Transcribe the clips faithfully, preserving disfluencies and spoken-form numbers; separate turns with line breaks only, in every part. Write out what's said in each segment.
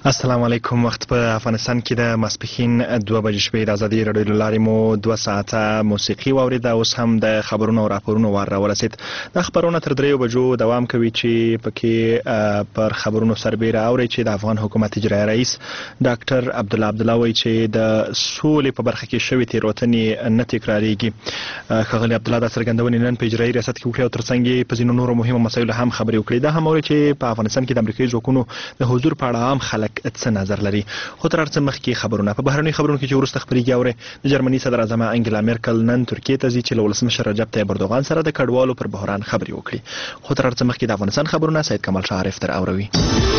السلام علیکم. وخت په افغانستان کې د ماسپښین دوه بجې شوې. د ازادي راډیو له لارې مو دوه ساعته موسیقي واورېده. اوس هم د خبرونو او راپورونو وار راورسېد. دا خبرونه تر دریو بجو دوام کوي چې پکې پر خبرونو سربیره اوري چې د افغان حکومت اجرایي رئیس ډاکټر عبدالله عبدالله وایي چې د سولې په برخه کې شوې تېروتنې نه تکرارېږي. ښاغلي عبدالله دا څرګندونې نن په اجرایي ریاست کې وکړې او ترڅنګ یې په ځینو نورو مهمو مسایلو هم خبرې وکړې. دا هم اوري چې په افغانستان کې د امریکایي ځواکونو د حضور په اړه عام خلک څه نظر لري. خو تر هر څه مخکې خبرونه په بهرنۍ خبرونو کې چې وروسته خپرېږي اوري. د جرمني صدر اعظم انګلا میرکل نن ترکیې ته ځي چې له ولسمشر رجب طیب اردوغان سره د کډوالو پر بحران خبرې وکړي. خو تر هر څه مخکې د افغانستان خبرونه سید کمال شاه عارف تر اوروي.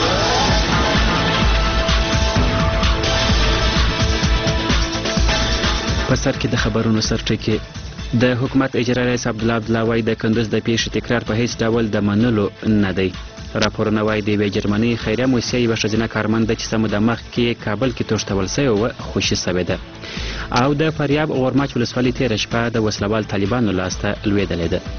په سر کې د خبرونو سرټکی د حکومت اجرایي رئیس عبدالله عبدالله وایي د کندوز د پیښې تکرار په هیڅ ډول د منلو نه دی. راپورونه وایي د یوې جرمني خیریه موسسې یوه ښځینه کارمنده چې څه موده مخکې کابل کې تښتول سوې وه خوشي سوې ده او د فاریاب غورماچ ولسوالۍ تېره شپه د وسلوال طالبانو لاسته لوېدلې ده.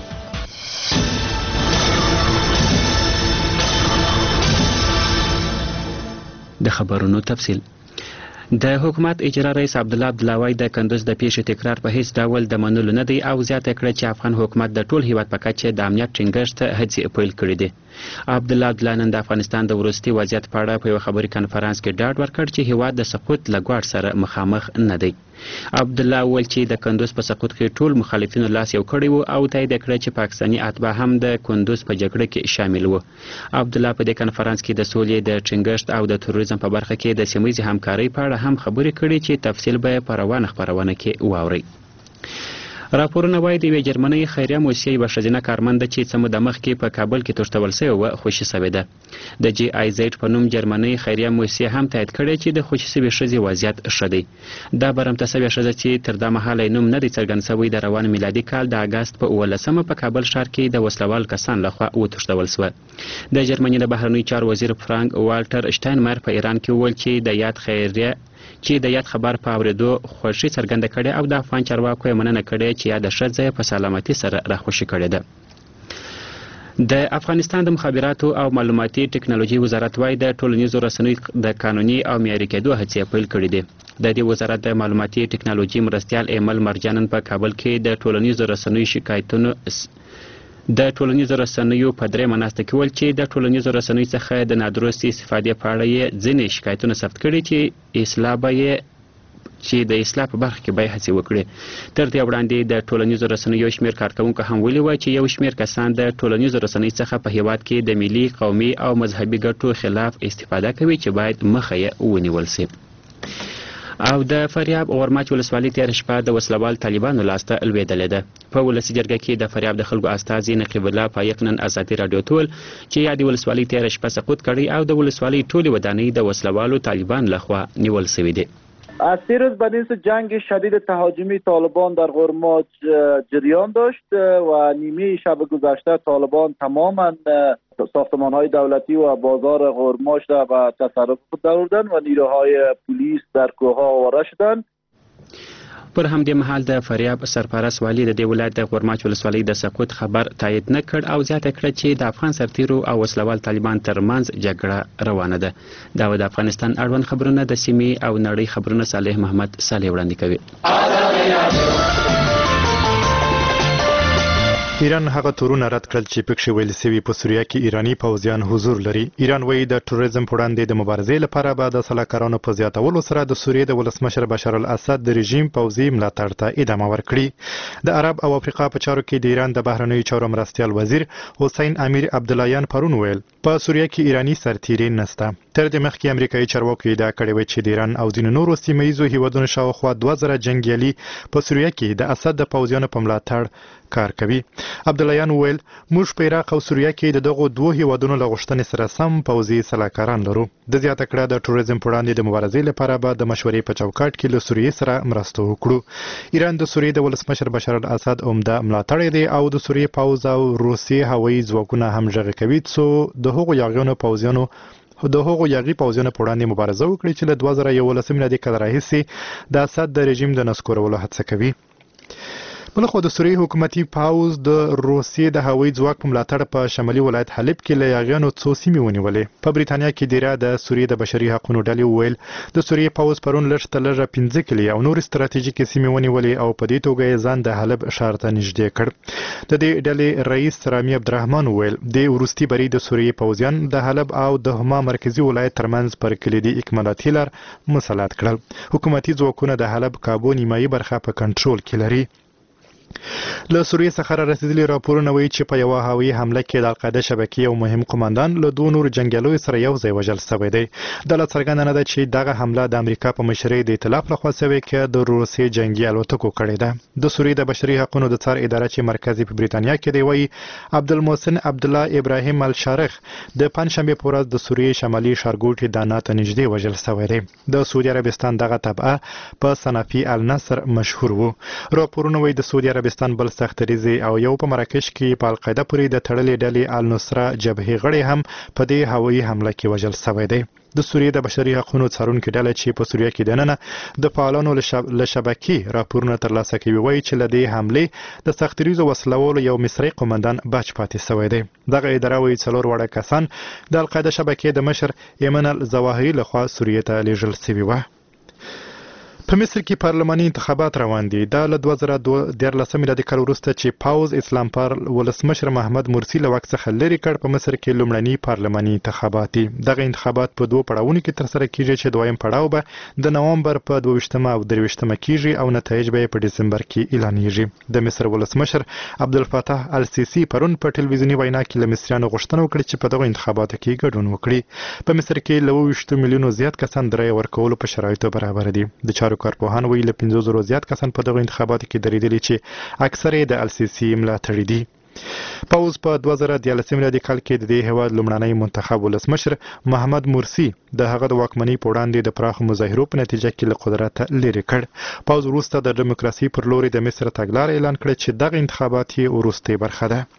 د خبرونو تفصیل. د حکومت اجرا رئیس عبدالله عبدالله وایي د کندوز د پیښې تکرار په هیڅ ډول د منلو نه دی او زیاته کړه چې افغان حکومت د ټول هیواد په کچه د امنیت ټینګښت هڅې پیل کړي دي. عبدالله عبدالله نن د افغانستان د وروستي وضعیت په اړه په یوه خبري کنفرانس کې ډاډ ورکړ چې هیواد د سقوط له ګواښ سره مخامخ نه دی. عبدالله وویل چې د کندوز په سقوط کې ټول مخالفینو لاس یو کړی و او تایید کړه چې پاکستاني اتباع هم د کندوز په جګړه کې شامل و. عبدالله په دې کنفرانس کې د سولې د ټینګښت او د تروریزم په برخه کې د سیمه ییزې همکارۍ په اړه هم خبرې کړي چې تفصیل به په روانه خپرونه کې واورئ. راپورونه وایي د یوې جرمنۍ خیریه موسسې یوه ښځینه کارمنده چې څه موده مخکې په کابل کې تښتول سوې وه خوشي سوې ده. د جی آی زیډ په نوم جرمنۍ خیریه موسسې هم تایید کړی چې د خوشي سوې ښځې وضعیت ښه دی. دا برمته سوې ښځه چې تر دا مهاله یې نوم نه دی څرګند سوی د روان میلادي کال د اګست په اوولسمه په کابل ښار کې د وسلوال کسان لخوا وتښتول سوه. د جرمني د بهرنیو چارو وزیر فرانک والټر شټاینمایر په ایران کې وویل چې د یاد خیریه چې د یاد خبر په اورېدو خوښي څرګنده کړې او د افغان چارواکو یې مننه کړې چې یاده ښځه په سلامتي سره راخوشي کړې ده. د افغانستان د مخابراتو او معلوماتي ټکنالوژي وزارت وایي د ټولنیزو رسنیو د قانوني او معیاري کېدو هڅې پیل کړي دي. د دې وزارت د معلوماتي ټکنالوژي مرستیال ایمل مرجانن په کابل کې د ټولنیزو رسنیو شکایتونو د ټولنیزو رسنیو په درېیمه ناسته کې ویل چې د ټولنیزو رسنیو څخه د نادرستې استفادې په اړه یې ځینې شکایتونه ثبت کړي چې اصلاح به یې چې د اصلاح په برخه کې به یې هڅې وکړي. تر دې وړاندې د ټولنیزو رسنیو یو شمېر کارکوونکو هم ویلي وه چې یو شمېر کسان د ټولنیزو رسنیو څخه په هیواد کې د ملي قومي او مذهبي ګټو خلاف استفاده کوي چې باید مخه یې ونیول سي. او د فاریاب غورماچ ولسوالۍ تېره شپه د وسلوال طالبانو لاسته لوېدلې ده. په ولسي جرګه کې د فاریاب د خلکو استازي نقیب الله پایق نن ازادي راډیو ته ویل چې یادې ولسوالۍ تېره شپه سقوط کړی او د ولسوالۍ ټولې ودانۍ د وسلوالو طالبان لخوا نیول سوي دي.
از سه روز بعد از جنگ شدید تهاجمی طالبان در غورماچ جریان داشت و نیمه شب گذشته طالبان تماما ساختمان‌های دولتی و بازار غورماچ را به تصرف خود درآوردند و نیروهای پلیس در کوه‌ها آواره شدند.
پر همدې مهال د فاریاب سرپرست والی د دې ولایت د غورماچ ولسوالۍ د سقوط خبر تایید نه کړ او زیاته کړه چې د افغان سرتیرو او وسلوال طالبان ترمنځ جګړه روانه ده. دا د افغانستان اړوند خبرونه د سیمې او نړۍ خبرونه صالح محمد صالح وړاندې کوي.
ایران هغه تورونه رد کړل چې پکښې ویل سوي په سوریه کې ایراني پوځیان حضور لري. ایران وایي د تروریزم په وړاندې د مبارزې لپاره به د سلاکارانو په زیاتولو سره د سوریې د ولسمشر بشار الاسد د رژیم پوځي ملاتړ ته ادامه ورکړي. د عرب او افریقا په چارو کې د ایران د بهرنیو چارو مرستیال وزیر حسین امیر عبداللهیان پرون ویل په سوریه کې ایراني سرتیري نسته. تر دې مخکې امریکایي چارواکو ادعا کړې وه چې د ایران او ځینو نورو سیمه ییزو هیوادونو شاوخوا دوه زره جنګیالي په سوریه کې د اسد د پوځیانو په ملاتړ کار کوي. عبداللهیان وویل موږ په عراق او سوریه کې د دغو دوو هیوادونو له غوښتنې سره سم پوځي سلاکاران لرو. د زیاته کړه د تروریزم په وړاندې د مبارزې لپاره به د مشورې په چوکاټ کې له سوریې سره مرسته وکړو. ایران د سوریې د ولسمشر بشار الاسد عمده ملاتړی دی او د سوریې پوځ او روسیې هوایي ځواکونه هم غږ کوي څو د هغو یاغیانو پوځیانو د هغو یاغي پوځیانو په وړاندې مبارزه وکړي چې له دوه زره یولسم میلادي کال راهیسې د اسد د رژیم د نسکورولو هڅه کوي. بلخو د سوریې حکومتي پاوز د روسیې د هوایي ځواک په ملاتړ په شمالي ولایت حلب کې له یاغیانو څو سیمې ونیولې. په بریتانیا کې دیره د سوریې د بشري حقوقو ډلې وویل د سوریې پاوز پرون لږ تر لږه پنځه کلي او نور ستراتیژیکې سیمې ونیولې او په دې توګه یې ځان د حلب ښار ته نږدې کړ. د دې ډلې رئیس رامي عبدالرحمن وویل د وروستي بری د سوریې پوځیان د حلب او د هما مرکزی ولایت ترمنځ پر کلیدي اکمالاتي لار مسلط کړل. حکومتي ځواکونه د حلب کابو نیمایي برخه په کنټرول کې لري. له سوریې څخه را رسیدلي راپورونه وایي چې په یوه هوایي حمله کې د القاعده شبکې یو مهم قماندان له دوه نورو جنګیالیو سره یو ځای وژل شوی دی. دا لا څرګنده نه ده چې دغه حمله د امریکا په مشرۍ د ائتلاف لخوا شوې که د روسیې جنګي الوتکو کړې ده. د سوریې د بشري حقوقو د څار اداره چې مرکز په بریتانیا کې دی وایي عبدالمحسن عبدالله ابراهیم الشارخ د پنجشنبې په ورځ د سوریې شمالي ښارګوټي دانا ته نږدې وژل شوی دی. د سعودي عربستان دغه تبعه په صنافي النصر مشهور و. راپورونه وایي د سعودي عربستان بل سختریزي او یو په مراکش کې په القاعده پورې د تړلې ډلې النصره جبهې غړي هم په دې هوایي حمله کې وژل شوی دی. د سوریې د بشري حقوقو څارونکو ډله چې په سوریه کې دننه د فعالانو له شبکې راپورونه ترلاسه کوي وایي چې له دې حملې د سختریزو وسلوالو یو مصري قومندان بچ پاتې شوی دی. دغه اداره وایي څلور واړه کسان د القاعده شبکې د مشر ایمن الظواهري لخوا سوریې ته لیږل شوي وو. په مصر کې پارلماني انتخابات روان دي. دا له دوه زره دیارلسم میلادي کال وروسته چې پاوز اسلام پال ولسمشر محمد مرسي له واک څخه لرې کړ په مصر کې لومړني پارلماني انتخابات دي. دغه انتخابات په دوه پړاوونو کې ترسره کیږي چې دویم پړاو به د نوامبر په دوه ویشتمه او درې ویشتمه کیږي او نتایج به په دسمبر کې اعلانېږي. د مصر ولسمشر عبدالفتاح السیسی پرون په ټلویزیوني وینا کې له مصریانو غوښتنه وکړه چې په دغه انتخاباتو کې ګډون وکړي. په مصر کې له اووه ویشت میلیونو زیات کسان د رایې ورکولو په شرایطو برابر دي. د چارو کارپوهان ویل له پنځه زره زیات کسان په دغه انتخاباتو کې درېدلي چې اکثر یې د السیسی ملاتړي دي. پاوز په دوه زره دیارلسم میلادي کال کې د دې هیواد لومړنی منتخب ولسمشر محمد مرسي د هغه د واکمنۍ په وړاندې د پراخو مظاهرو په نتیجه کې له قدرت لرې کړ. پاوز وروسته د ډیموکراسي پر لوري د مصر تګلاره اعلان کړه چې دغه انتخابات یې وروستۍ برخه ده.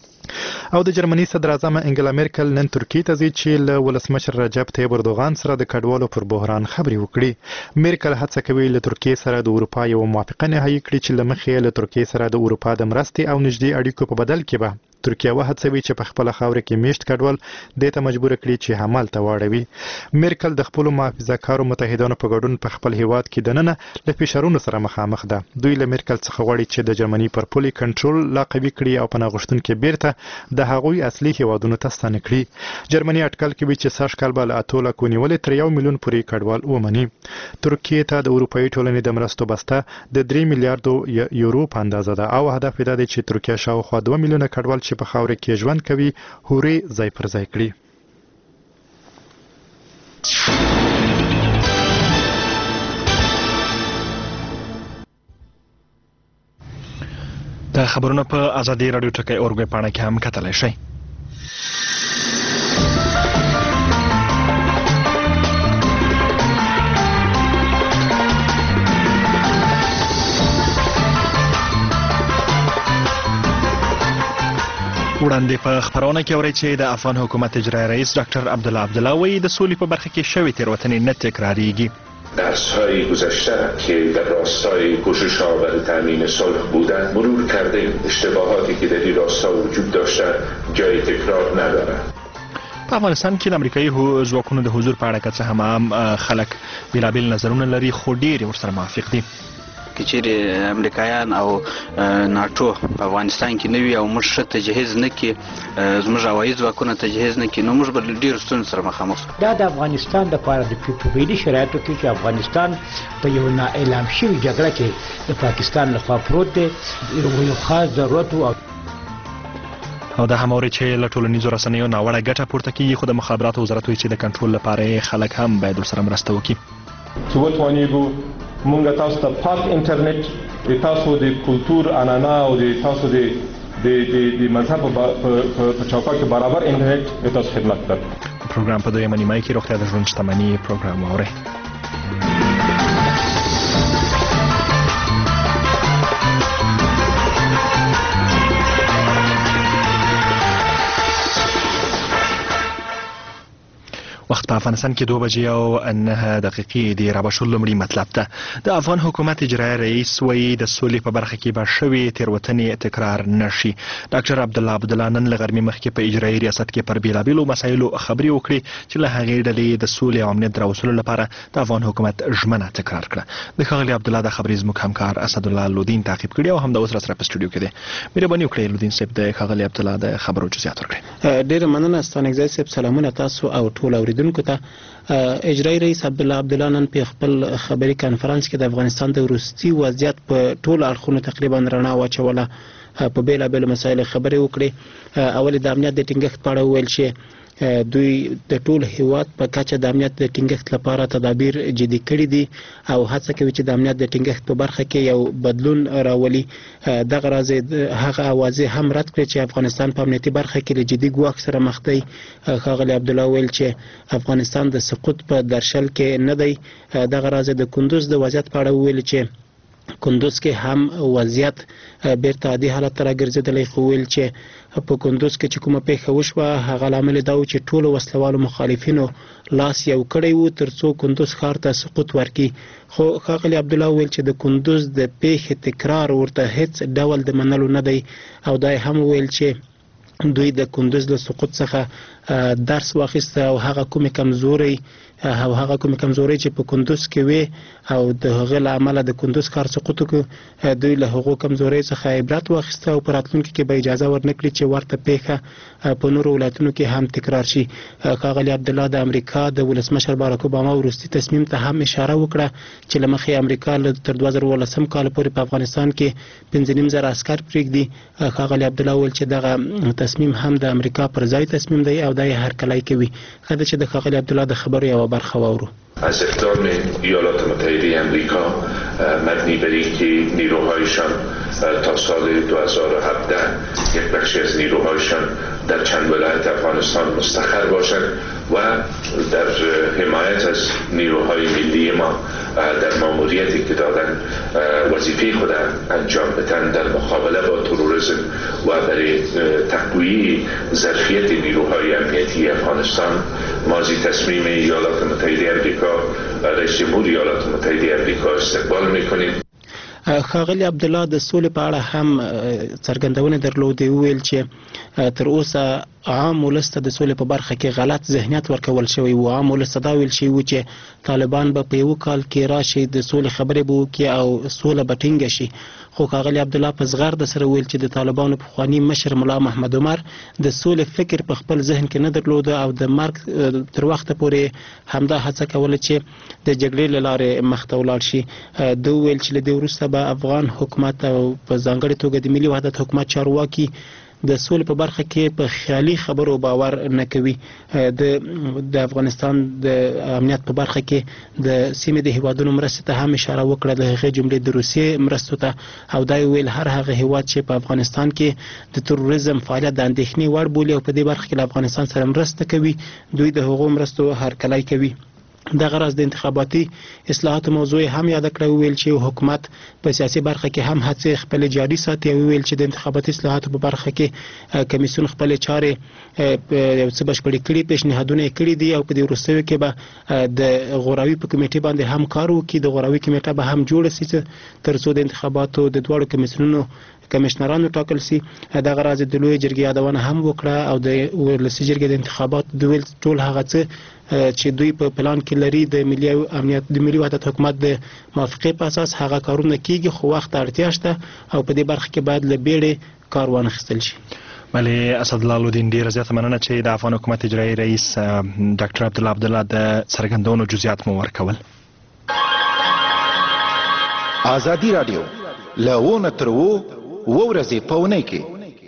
او د جرمني صدر اعظم انګلا میرکل نن ترکیې ته ځي چې له ولسمشر رجب طیب اردوغان سره د کډوالو پر بحران خبرې وکړي. میرکل هڅه کوي له ترکیې سره د اروپا یو موافقه نهایي کړي چې له مخې له ترکیې سره د اروپا د مرستې او نږدې اړیکو په بدل کې به ترکیه وهڅوي چې په خپل خاور کې میشت کډوال دې ته مجبور کړي چې حمل ته واړوي. میرکل د خپل محافظه‌کارو متحدانو په ګډون په خپل هیواد کې دننه له فشارونو سره مخامخ ده. دوی له میرکل څخه غواړي چې د جرمني پر پولي کنټرول لا قوي کړي او پناه غوښتونکو بیرته د هغوی اصلي هیوادونو ته ستانه کړي. جرمني اټکل کوي چې سږ کال به له اتو لکو نیولې تر یو میلیون پورې کډوال ومني. ترکیې ته د اروپایي ټولنې د مرستو بسته د درې میلیارډو یورو په اندازه ده او هدف یې دا دی چې ترکیه شاوخوا دوه میلیونه کډوال چې په خاوره کې ژوند کوي هوري ځای پر ځای کړي.
د خبرونو په ازادي رادیو ټکی اورګوي پاڼه کې هم کتلی شئ. وړاندې په خبرونه کې اورئ چې د افغان حکومت اجرایي رئیس ډاکټر عبدالله عبدالله وایي د سولې په برخه کې شوې تېروتنې نه تکراریږي.
درس‌های گذشته که در راستای کوشش‌ها برای تامین صلح بودند مرور کردیم. اشتباهاتی که در این راستا وجود داشته جای تکرار ندارد.
په افغانستان کې د امریکایي ځواکونو د حضور په اړه که څه هم عام خلک بېلابېل نظرونه لري خو ډېر ورسره موافق دي.
که چیرې امریکایان او ناټو په افغانستان کې نه وي او موږ ښه تجهیز نه کړي زموږ هوایي ځواکونه تجهیز نه کړي نو موږ به له ډېرو ستونزو سره مخامخ شو.
دا د افغانستان دپاره د فعلي شرایطو کې چې افغانستان په یو نااعلان شوي جګړه کې د پاکستان لخوا پروت دی یو خاص ضرورت و.
او دا هم اوري چې له ټولنیزو رسنیو ناوړه ګټه پورته کیږي خو د مخابراتو وزارت وایي چې د کنټرول لپاره خلک هم باید ورسره مرسته وکړي.
چې وتوانېږو مونږ تاسو ته پاک انټرنیټ د تاسو د کلتور عنعنه او د تاسو د د مذهب په چوکاټ کې برابر انټرنیټ د تاسو خدمت کوي.
پروګرام په دویمه نیمایي کې روغتیا د ژوند شتمني پروګرام واورئ. وخت په افغانستان کې دوه بجې او نه دقیقې دی را بشول لمړي مطلب ته د افغان حکومت اجرایي رئیس وایي د سولې په برخه کې به شوې تېروتنې تکرار نشي. ډاکټر عبدالله عبدالله نن له غرمې مخکې په اجرایي ریاست کې پر بېلابېلو مسایلو خبرې وکړې چې له هغې ډلې د سولې او امنیت د راوستلو لپاره د افغان حکومت ژمنه تکرار کړه. د ښاغلي عبدالله د خبرې زموږ همکار اسدالله لودین تعقیب کړي او همدا اوس راسره په سټوډیو کې دی. مهرباني وکړئ لودین صاحب د ښاغلي عبدالله د خبرو جزئیات ورکړئ.
ډېره مننه ستانکزی صاحب. سلامونه تاسو او ټول اوریدونکو ته. اجرایي رئیس عبدالله عبدالله نن په خپل خبري کانفرنس کې د افغانستان د وروستي وضعیت په ټول اړخونو تقریبا رڼا واچوله. په بیلابېلو مسایلو خبرې وکړې. اول د امنیت د ټینګښت په اړه وویل چې دوی د ټول هیواد په کچه د امنیت د ټینګښت لپاره تدابیر جدي کړي دي او هڅه کوي چې د امنیت د ټینګښت په برخه کې یو بدلون راولي. دغه راز هغه اوازې هم رد کړې چې افغانستان په امنیتي برخه کې له جدي ګواښ سره مخ دی. ښاغلي عبدالله ویل چې افغانستان د سقوط په درشل کې نه دی. دغه راز د کندوز د وضعیت په اړه ویل چې کندوز کې هم وضعیت بیرته عادي حالت ته راګرځېدلی، خو ویل چې په کندوز کې چې کومه پیښه وشوه هغه لامل دا و چې ټولو وسلوالو مخالفینو لاس یو کړی و تر څو کندوز ښار ته سقوط ورکړي. خو ښاغلي عبدالله ویل چې د کندوز د پیښې تکرار ورته هیڅ ډول د منلو نه دی او دا هم ویل چې دوی د کندوز له سقوط څخه درس واخیسته او هغه کومې کمزوري او هغه کومې کمزوري چې په کندوز کې وي او د هغې له امله د کندوز ښار سقوط وکړو، دوی له هغو کمزورۍ څخه عبرت واخیسته او په راتلونکي کې به اجازه ورنه کړي چې ورته پیښه په نورو ولایتونو کې هم تکرار شي. ښاغلي عبدالله د امریکا د ولسمشر باراک اوباما وروستي تصمیم ته هم اشاره وکړه چې له مخې امریکا تر دوه زره اوولسم کال پورې په افغانستان کې پنځه نیم زره عسکر پرېږدي. ښاغلي عبدالله ویل چې دغه تصمیم هم د امریکا پر ځای تصمیم دی او دا یې هرکلی کوي. ښه ده چې د ښاغلي عبدالله د خبرو یوه برخه واورو.
از اقدام ایالات متحده امریکا مبنی بر اینکه نیروهایشان تا سال دو هزار و هفده یک بخشی از نیروهایشان در چند ولایت افغانستان مستقر باشند و در حمایت از نیروهای ملی ما در ماموریتی که دادن وظیفه خود انجام بدن در مقابله با تروریسم و برای تقویت ظرفیت نیروهای امنیتی افغانستان ماضی تصمیم ایالات متحده امریکا رئیس جمهور ایالات متحده امریکا استقبال میکنیم.
ښاغلي عبدالله د سولې په اړه هم څرګندونې درلودې. وویل چې تر اوسه عام ولس ته د سولې په برخه کې غلط ذهنیت ورکول شوی و. عام ولس ته دا ویل شوي و چې طالبان به په یو کال کې راشي د سولې خبرې به وکړي او سوله به ټینګه شي. خو ښاغلي عبدالله په زغرده سره ویل چې د طالبانو پخواني مشر ملا محمد عمر د سولې فکر په خپل ذهن کې نه درلوده او د مرګ تر وخته پورې همدا هڅه کوله چې د جګړې له لارې مخته ولاړ شي. ده وویل چې له دې وروسته به افغان حکومت او په ځانګړې توګه د ملي وحدت حکومت چارواکي د سولې په برخه کې په خیالي خبرو باور نه کوي. د د افغانستان د امنیت په برخه کې د سیمې د هیوادونو مرستې ته هم اشاره وکړه، د هغې جملې د روسیې مرستو ته، او دا ویل هر هغه هیواد چې په افغانستان کې د تروریزم فعالیت د اندېښنې وړ بولي او په دې برخه کې له افغانستان سره مرسته کوي دوی د هغو مرستو هرکلی کوي. دغه راز د انتخاباتي اصلاحاتو موضوع هم یاد کړی. ویل چې حکومت په سیاسي برخه کې هم هڅې خپل جاري ساتي او ویل چې د انتخاباتي اصلاحاتو په برخه کې کمیسیون خپل چارې یو څه بشپړې کړي، پیشنهادونه یې کړي دي او په دې وروستیو کې به د غوراوي په کمیټې باندې هم کار وکړي. د غوراوي کمیټه به هم جوړه سي تر څو د انتخاباتو د دواړو کمیسیونونو کمشنرانو ټاکل سي. دغه راز د لوی جرګې یادونه هم وکړه او د ولسي جرګې د انتخابات د ویل ټول هغه څه چې دوی په پلان کې لري د ملي امنیت د ملي وحدت حکومت د موافقې په اساس هغه کارونه کیږي، خو وخت اړتیا شته او په دې برخه کې باید له بیړې کار وانخیستل شي.
بله اسدالله لودین ډیره زیاته مننه چې د افغان حکومت اجرایي رئیس ډاکټر عبدالله عبدالله د څرګندونو جزئیات مو ورکول.
ازادي رادیو له ونه تر وو ورځې په اونۍ کې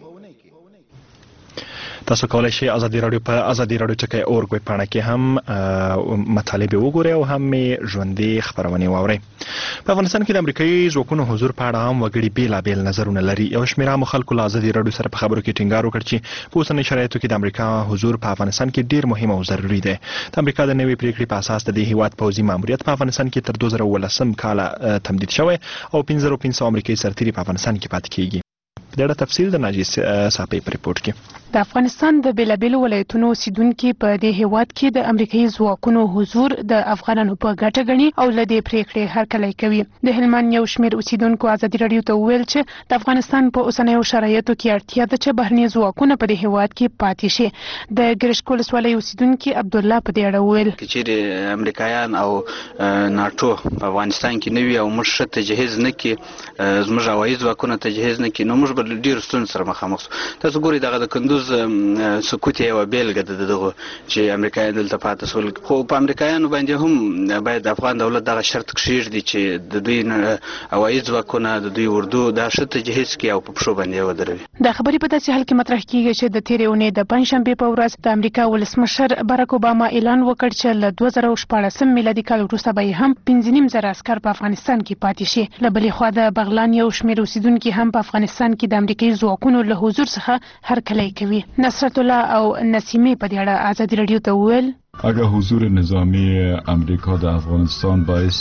تاسو کولای شئ ازادي رادیو په ازادي رادیو ټکی اورګ ویب پاڼه کې هم مطالب وګورئ او هم ژوندۍ خبرونه واورئ. په افغانستان کې د امریکایي ځواکونو حضور په اړه هم وګړي بیلابیل نظرونه لري. یو شمېر عامو خلکو له ازادي رادیو سره په خبرو کې ټینګار وکړ چې په اوسنیو شرایطو کې د امریکا حضور په افغانستان کې ډیر مهم او ضروري دی. د امریکا د نوې پریکړې په اساس د دې هیواد پوځي ماموریت په افغانستان کې تر دوه زره اوولسم کال تمدید شوی او پنځه زره پنځه سوه امریکایي سرتیري په افغانستان کې پاتې کیږي. په دې اړه تفصیل د ناجي صافي په ریپورت کې.
د افغانستان د بیلابیلو ولایتونو اوسیدونکي په دې هیواد کې د امریکایي ځواکونو حضور د افغانانو په ګټه ګڼي او له دې پریکړې هرکلی کوي. د هلمند یو شمېر اوسیدونکو ازادي راډیو ته وویل چې د افغانستان په اوسنیو شرایطو کې اړتیا ده چې بهرني ځواکونه په دې هیواد کې پاتې شي. د ګرشک ولسوالۍ اوسیدونکي عبدالله په دې اړه وویل
چې امریکایان او ناټو په افغانستان کې نوي او موږ ښه تجهیز نه کړي، زموږ هوایي ځواکونه تجهیز نه کړي، نو موږ به ډېرو ستونزو سره مخامخ شو. تاسو ګورئ دغه د کندوز سکوت یوه بیلګه ده دغه چې امریکایان دلته پاتې شول، خو په امریکایانو باندې هم باید د افغان دولت دغه شرط کښېږدي چې د دوی هوایي ځواکونه د دوی اردو دا ښه تجهیز کړي او په پښو باندې ودروي.
دا خبرې په داسې حال کې مطرح کیږي چې د تېرې اونۍ د پنجشنبې په ورځ د امریکا ولسمشر باراک اوباما اعلان وکړ چې له دوه زره شپاړسم میلادي کال وروسته به هم پنځه نیم زره عسکر په افغانستان کې پاتې شي. له بلې خوا د بغلان یو شمېر اوسیدونکي هم په افغانستان کې د امریکایي ځواکونو له حضور څخه هرکلی کوي. نصرت الله او نسیمه په دې اړه ازادي راډیو ته وویل
اگر حضور نظامی امریکا در افغانستان باعث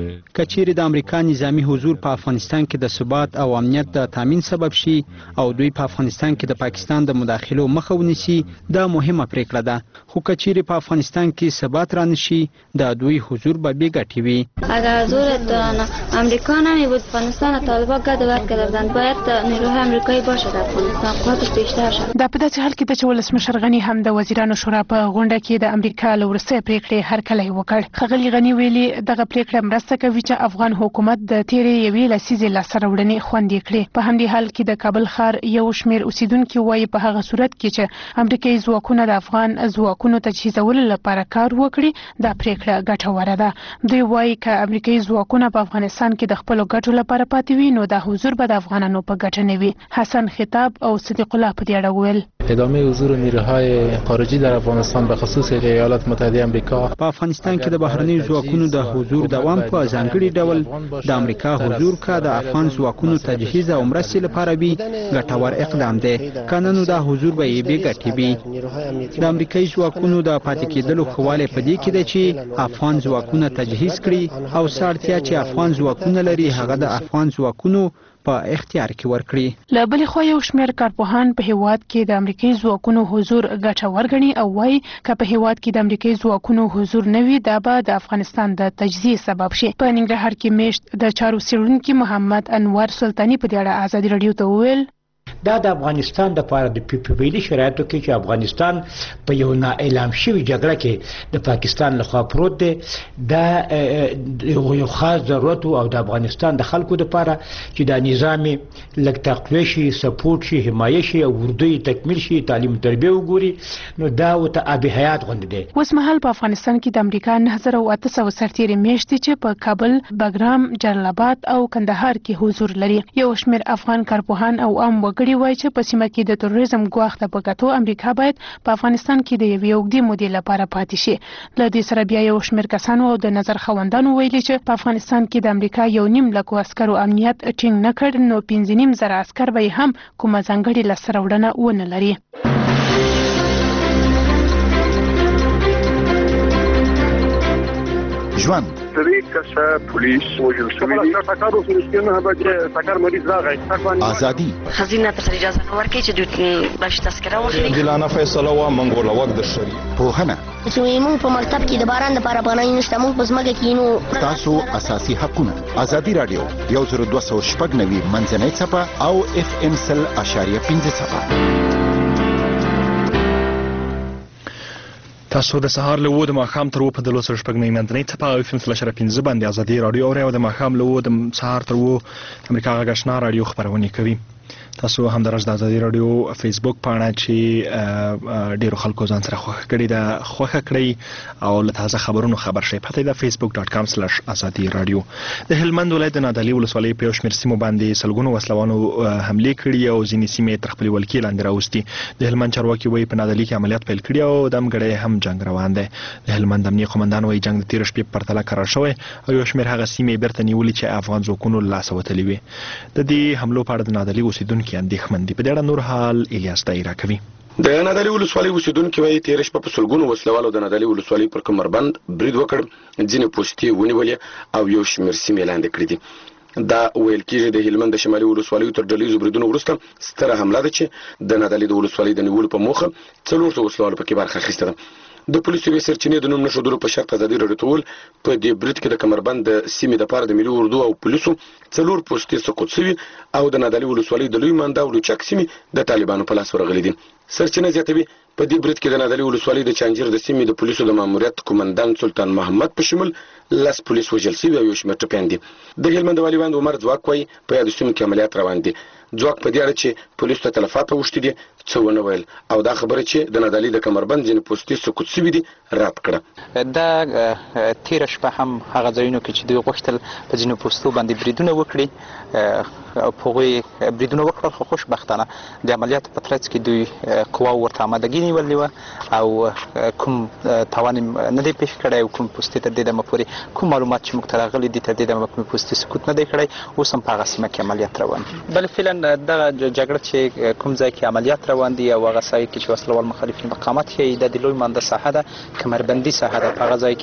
کچیر د امریکا نظامی حضور په افغانستان کې د ثبات او امنیت د تامین سبب شي او دوی په افغانستان کې د پاکستان د مداخلو مخه ونیسي دا مهمه پریکړه ده، خو کچیر په افغانستان کې ثبات رانشي د دوی حضور به بی ګټې وي.
اگر حضور امریکا نمی بود افغانستان طالبان گردآورد کردند باید نیروهای امریکایی باشد در افغانستان قوتش بیشتر شد.
دا په داسې حال کې چې ولسمشر غنی هم د وزیرانو شورا په غونډه کې د امریکا له وروستۍ پریکړې هرکلی وکړ. ښاغلي غني ویلي دغه پریکړه مرسته کوي چې افغان حکومت د تیرې یوې لسیزې لاسته راوړنې خوندي کړي. په همدې حال کې د کابل ښار یو شمېر اوسیدونکي وایي په هغه صورت کې چې امریکایي ځواکونه د افغان ځواکونو تجهیزولو لپاره کار وکړي دا پریکړه ګټوره ده. دوی وایي که امریکایي ځواکونه په افغانستان کې د خپلو ګټو لپاره پاتې وي نو دا حضور به د افغانانو په ګټه نه وي. حسن خطاب او صدیق الله په دې اړه وویل
ادامه حضور نیروهای خارجی در افغانستان به خصوص ایالات متحده آمریکا
په افغانستان کې د بهرنیو ځواکونو د حضور دوام په ځانګړي ډول د امریکا حضور کا د افغان ځواکونو تجهیز او مرستې لپاره وي ګټور اقدام دی. کنه نو دا حضور به یې بې ګټې وي. د امریکایي ځواکونو د پاتې کېدلو خواله په دې کې ده چې افغان ځواکونه تجهیز کړي او ساړتیا چې افغان ځواکونه لري هغه د افغان ځواکونو په اختیار کې ورکړي.
له بلې خوا یو شمېر کارپوهان په هیواد کې د امریکایي ځواکونو حضور ګټور ګڼي او وایي که په هیواد کې د امریکایي ځواکونو حضور نه وي دا به د افغانستان د تجزیې سبب شي. په ننګرهار کې میشت د چارو څېړونکي محمد انور سلطاني په دې اړه ازادي راډیو ته وویل
دا د افغانستان د لپاره د پیپویلي شرایطو کې چې افغانستان په یو نا اعلام شوی جګړه کې د پاکستان لخوا پروت دی دا یو خاص ضرورت او د افغانستان د خلکو لپاره چې د نظام لږ تقویه شي، سپورټ شي، حمایه شي او اردوی تکمیل شي، تعلیم تربیه وګوري نو دا ورته آب حیات غوندې دی.
اوس مهال په افغانستان کې د امریکا نه زره او اته سوه سرتیري میاشتې چې په کابل، بګرام، جلال آباد او کندهار کې حضور لري. یو شمېر افغان کارپوهان او عام وګړي وایي چې په سیمه کې د تروریزم ګواښ ته په کتو امریکا باید په افغانستان کې د یوې اوږدې مودې لپاره پاتې شي. له دې سره بیا یو شمېر کسانو او د نظر خاوندانو ویلي چې په افغانستان کې د امریکا یو نیم لکو عسکرو امنیت ټینګ نه کړ نو پنځه نیم زره عسکر به هم کومه ځانګړې لاسته راوړنه ونه لري.
ژوند
درې کسه پولیس وژل شوي دي. ټکر وشو چې نه به ټکر مریض راغی.
ازادي
خزینه ته اجازه نه ورکړي چې دوی باش تذکره واخلي.
عادلانه فیصله و منګول وخت د شری
پوهنه
چې موږ په مکتب کې د باران لپاره پناه نشته موږ په ځمکه کې نو
تاسو اساسي حقونه. ازادي رادیو یو زر دوه سوه شپږ نوي منځنۍ څپه او اف ام سل اشاریه پنځه څپه.
تاسو د سهار له وو د ماښام تر وو په دلو سره شپږ نوي منځنۍ څپه او اف ام سل اشاریه پنځه باندې ازادي رادیو اورئ او د ماښام له وو د سهار تر وو امریکا غږ آشنا رادیو خپرونې کوي. تاسو همدارس د ازادي رادیو فیسبوک پاڼه چې ډیرو خلکو ځان سره خوښه کړې ده خوښه کړئ او له تازه خبرونو خبر شئ. پته ده فیسبوک ډاټ کام سلاش ازادي رادیو. د هلمند ولایت د نادعلي ولسوالۍ په یو شمېر سیمو باندې سلګونو وسلوانو حملې کړي او ځینې سیمې تر خپلې ولکې لاندې راوستي. د هلمند چارواکي وایي په نادعلي کې عملیات پیل کړي او د امګړۍ هم جنګ روان دی. د هلمند امنیه قومندان وایي جنګ د تېرې شپې په پرتله کرار شوی او یو شمېر هغه سیمې بیرته نیولې چې افغان ځواکونو له لاسه وتلې وې. د دې حملو په اړه د نادعلي اوسېدونکي اندېښمن دي. په دې اړه نور حال الیاس دایره کوي.
د نادعلي ولسوالۍ اوسېدونکي وایي تېره شپه په سلګونو وسلوالو د نادعلي ولسوالۍ پر کمربند برید وکړ، ځینې پوستې ونیولې او یو شمېر سیمې لاندې کړې دي. دا ویل کېږي د هلمند د شمالي ولسوالیو تر ډلهییزو بریدونو وروسته ستره حمله ده چې د نادعلي د ولسوالۍ د نیولو په موخه څلور سوه وسلوالو پکې برخه اخیسته ده د پولیسو یوې سرچینې د نوم نښودلو په شرط ازادي راډیو ته وویل په دې برید کې د کمربند د سیمې دپاره د ملي اردو او پولیسو څلور پوستې سقوط شوي او د نادعلي ولسوالۍ د لوی مانده او لوچک سیمې د طالبانو په لاس ورغلي دي. سرچینه زیاتوي په دې برید کې د نادعلي ولسوالۍ د چانجیر د سیمې د پولیسو د ماموریت قومندان سلطان محمد په شمول لس پولیس وژل شوي او یو شمېر ټپیان دي. د هلمند والي باندې عمر ځواک وایي په یادو سیمو کې عملیات روان دي. ځواک په دې اړه چې پولیسو ته تلفات اوښتي دي څه ونه ویل او دا خبره چې د نادعلي د کمربند ځینې پوستې سقوط شوي دي رد کړه.
دا تېره شپه هم هغه ځایونو کې چې دوی غوښتل په ځینو پوستو باندې بریدونه وکړي او په هغوی بریدونه وکړل خو خوشبختانه د عملیاتو په ترڅ کې دوی قواو ورته امادګي نیولې وه او کوم تاوان نه دی پېښ کړی او کوم پوستې تر دې دمه پورې کوم معلومات چې موږ ته راغلي دي تر دې دمه کومې پوستې سقوط نه دی کړی. اوس هم په هغه سیمه کې عملیات روان دي. بل فعلا دغه جګړه چې کوم ځای کې عملیات روان دي او هغه ځای کې چې وسلوال مخالفین مقاومت کوي د لوی مانده ساحه ده کمربندي ساحه ده په هغه ځای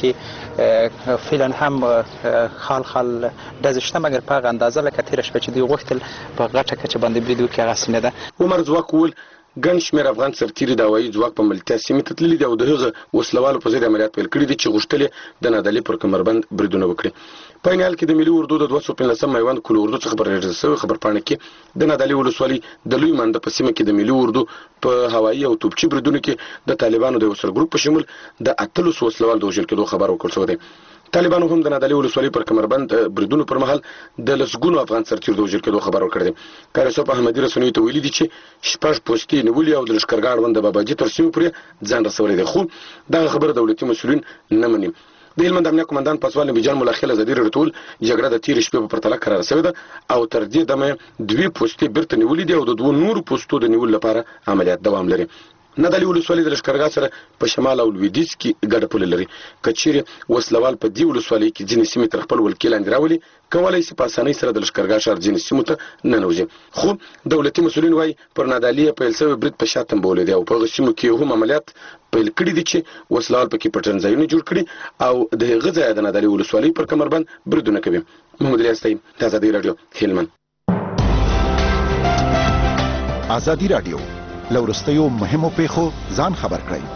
کې فعلا هم خال خال ډزې شته مګر په هغه اندازه لکه تېره شپه چې دوی غوښتل په غټه کچه باندې برید وکړي هغسې نه ده.
عمر ځواک وویل ګڼ شمېر افغان سرتیري د هوایي ځواک په ملتیا سیمې ته تللي دي او د هغه وسلوالو په ضد عملیات پیل کړي دي چې غوښتل یې د نادعلي پر کمربند بریدونه وکړي. په عین حال کې د ملي اردو د دوه سوه پنځلسم میوند کل اردو څخه راټول شوی خبرپاڼه کې د نادعلي ولسوالۍ د لوی مانده په سیمه کې د ملي اردو په هوایي او توپچي بریدونو کې د طالبانو د یو سر ګروپ په شمول د اتلس وسلوال د وژل کېدو خبر ورکړل شوی دی. طالبانو هم د نادعلي ولسوالۍ پر کمربند بریدونو پر مهال د لسګونو افغان سرتیرو د وژل کېدو خبر ورکړی دی. کارسوف احمدي رسنیو ته ویلي دي چې شپږ پوستې نیولي او د لښکرګاه اړوند د باباجي تر سیمې پورې ځان رسولی دی خو دغه خبره دولتي مسؤلین نه مني. د هلمند امنیه قومندان پاسوال نبي جان ملاخیل ازادي راډیو ته ویل جګړه د تېرې شپې په پرتله کراره شوې ده او تر دې دمه دوې پوستې بیرته نیولي دي او د دوو نورو پوستو د نیولو لپاره عملیات دوام لري. نادعلي ولسوالۍ د لښکرګاه سره په شمال او لویدیځ کې ګډه پوله لري. که چیرې وسلوال په دې ولسوالۍ کې ځینې سیمې تر خپل ولکې لاندې راولي کولی شي په اسانۍ سره د لښکرګاه ښار ځینې سیمو ته ننوځي خو دولتي مسؤلین وایي پر نادعلي پیل شوی برید په شا تنبولی دی او په هغه سیمو کې هم عملیات پیل کړي دي چې وسلوال پکې پټن ځایونه جوړ کړي او د هغه ځایه د نادعلي ولسوالۍ پر کمربند بریدونه کوي. محمد الیاس طیب د ازادي راډیو هلمند.
ازادي راډیو له وروستیو مهمو پیښو ځان خبر کړئ.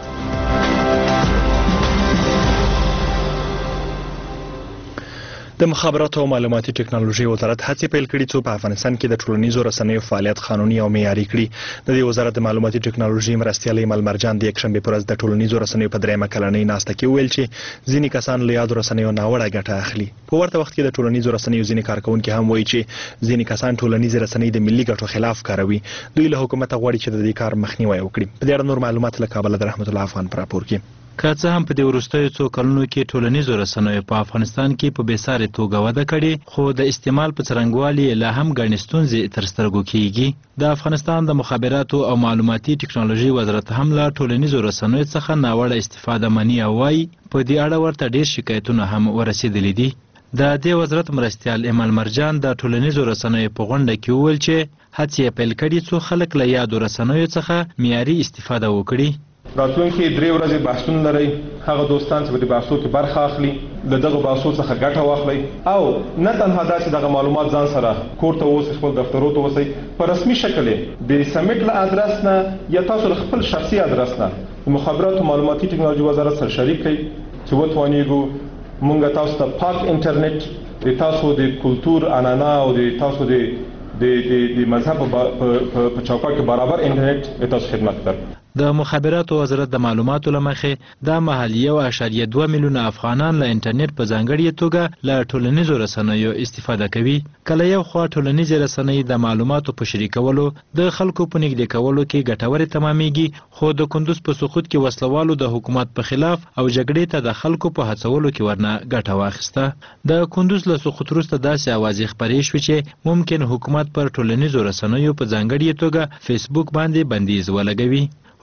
د مخابراتو او معلوماتي ټکنالوژي وزارت هڅې پیل کړي څو په افغانستان کې د ټولنیزو رسنیو فعالیت قانوني او معیاري کړي. د دې وزارت د معلوماتي ټکنالوژي مرستیال ایمل مرجان د یکشنبې په ورځ د ټولنیزو رسنیو په دریمه کلنۍ ناسته کې ویل چې ځینې کسان له یادو رسنیو ناوړه ګټه اخلي. په ورته وخت کې د ټولنیزو رسنیو ځینې کارکونکي هم وایي چې ځینې کسان ټولنیزې رسنۍ د ملي ګټو خلاف کاروي. دوی له حکومت غواړي چې د دې کار مخنیوي وکړي. په دې اړه نور معلومات له کابل د رحمت الله افغان پر راپور کې.
که څه هم په دې وروستیو څو کلونو کې ټولنیزو رسنیو په افغانستان کې په بېسارې توګه وده کړې خو د استعمال په څرنګوالي لا هم ګڼې ستونزې تر سترګو کېږي. د افغانستان د مخابراتو او معلوماتي ټکنالوژي وزارت هم له ټولنیزو رسنیو څخه ناوړه استفاده مني او وایي په دې اړه ورته ډېر شکایتونه هم ورسېدلي دي. د دې وزارت مرستیال ایمل مرجان د ټولنیزو رسنیو په غونډه کې وویل چې هڅې یې پیل کړي څو خلک له یادو رسنیو څخه معیاري استفاده وکړي.
راتلونکي درې ورځې بحثونه لرئ. هغه دوستان چې په دې بحثو کې برخه اخلي له دغه بحثو څخه ګټه واخلئ او نه تنها دا چې دغه معلومات ځان سره کور ته ووسئ خپل دفترو ته ووسئ په رسمي شکل یې د سمیټ له ادرس نه یا تاسو له خپل شخصي ادرس نه د مخابراتو معلوماتي ټکنالوژي وزارت سره شریک کړئ چې وتوانېږو موږ تاسو ته پاک انټرنیټ د تاسو د کلتور عنعنه او د تاسو د د مذهب په چوکاټ کې برابر انټرنیټ تاسو خدمت درکړو.
د مخابراتو وزارت د معلوماتو له مخې دا مهال یو اعشاریه دوه میلیونه افغانان له انټرنیټ په ځانګړې توګه له ټولنیزو رسنیو استفاده کوي. کله یو خوا ټولنیزې رسنۍ د معلوماتو په شریکولو د خلکو په نږدې کولو کې ګټورې تمامېږي خو د کندوز په سقوط کې وسلوالو د حکومت په خلاف او جګړې ته د خلکو په هڅولو کې ورنه ګټه واخیسته. د کندوز له سقوط وروسته داسې اوازې خپرې شوې چې ممکن حکومت پر ټولنیزو رسنیو په ځانګړې توګه فیسبوک باندې بندیز ولګوي.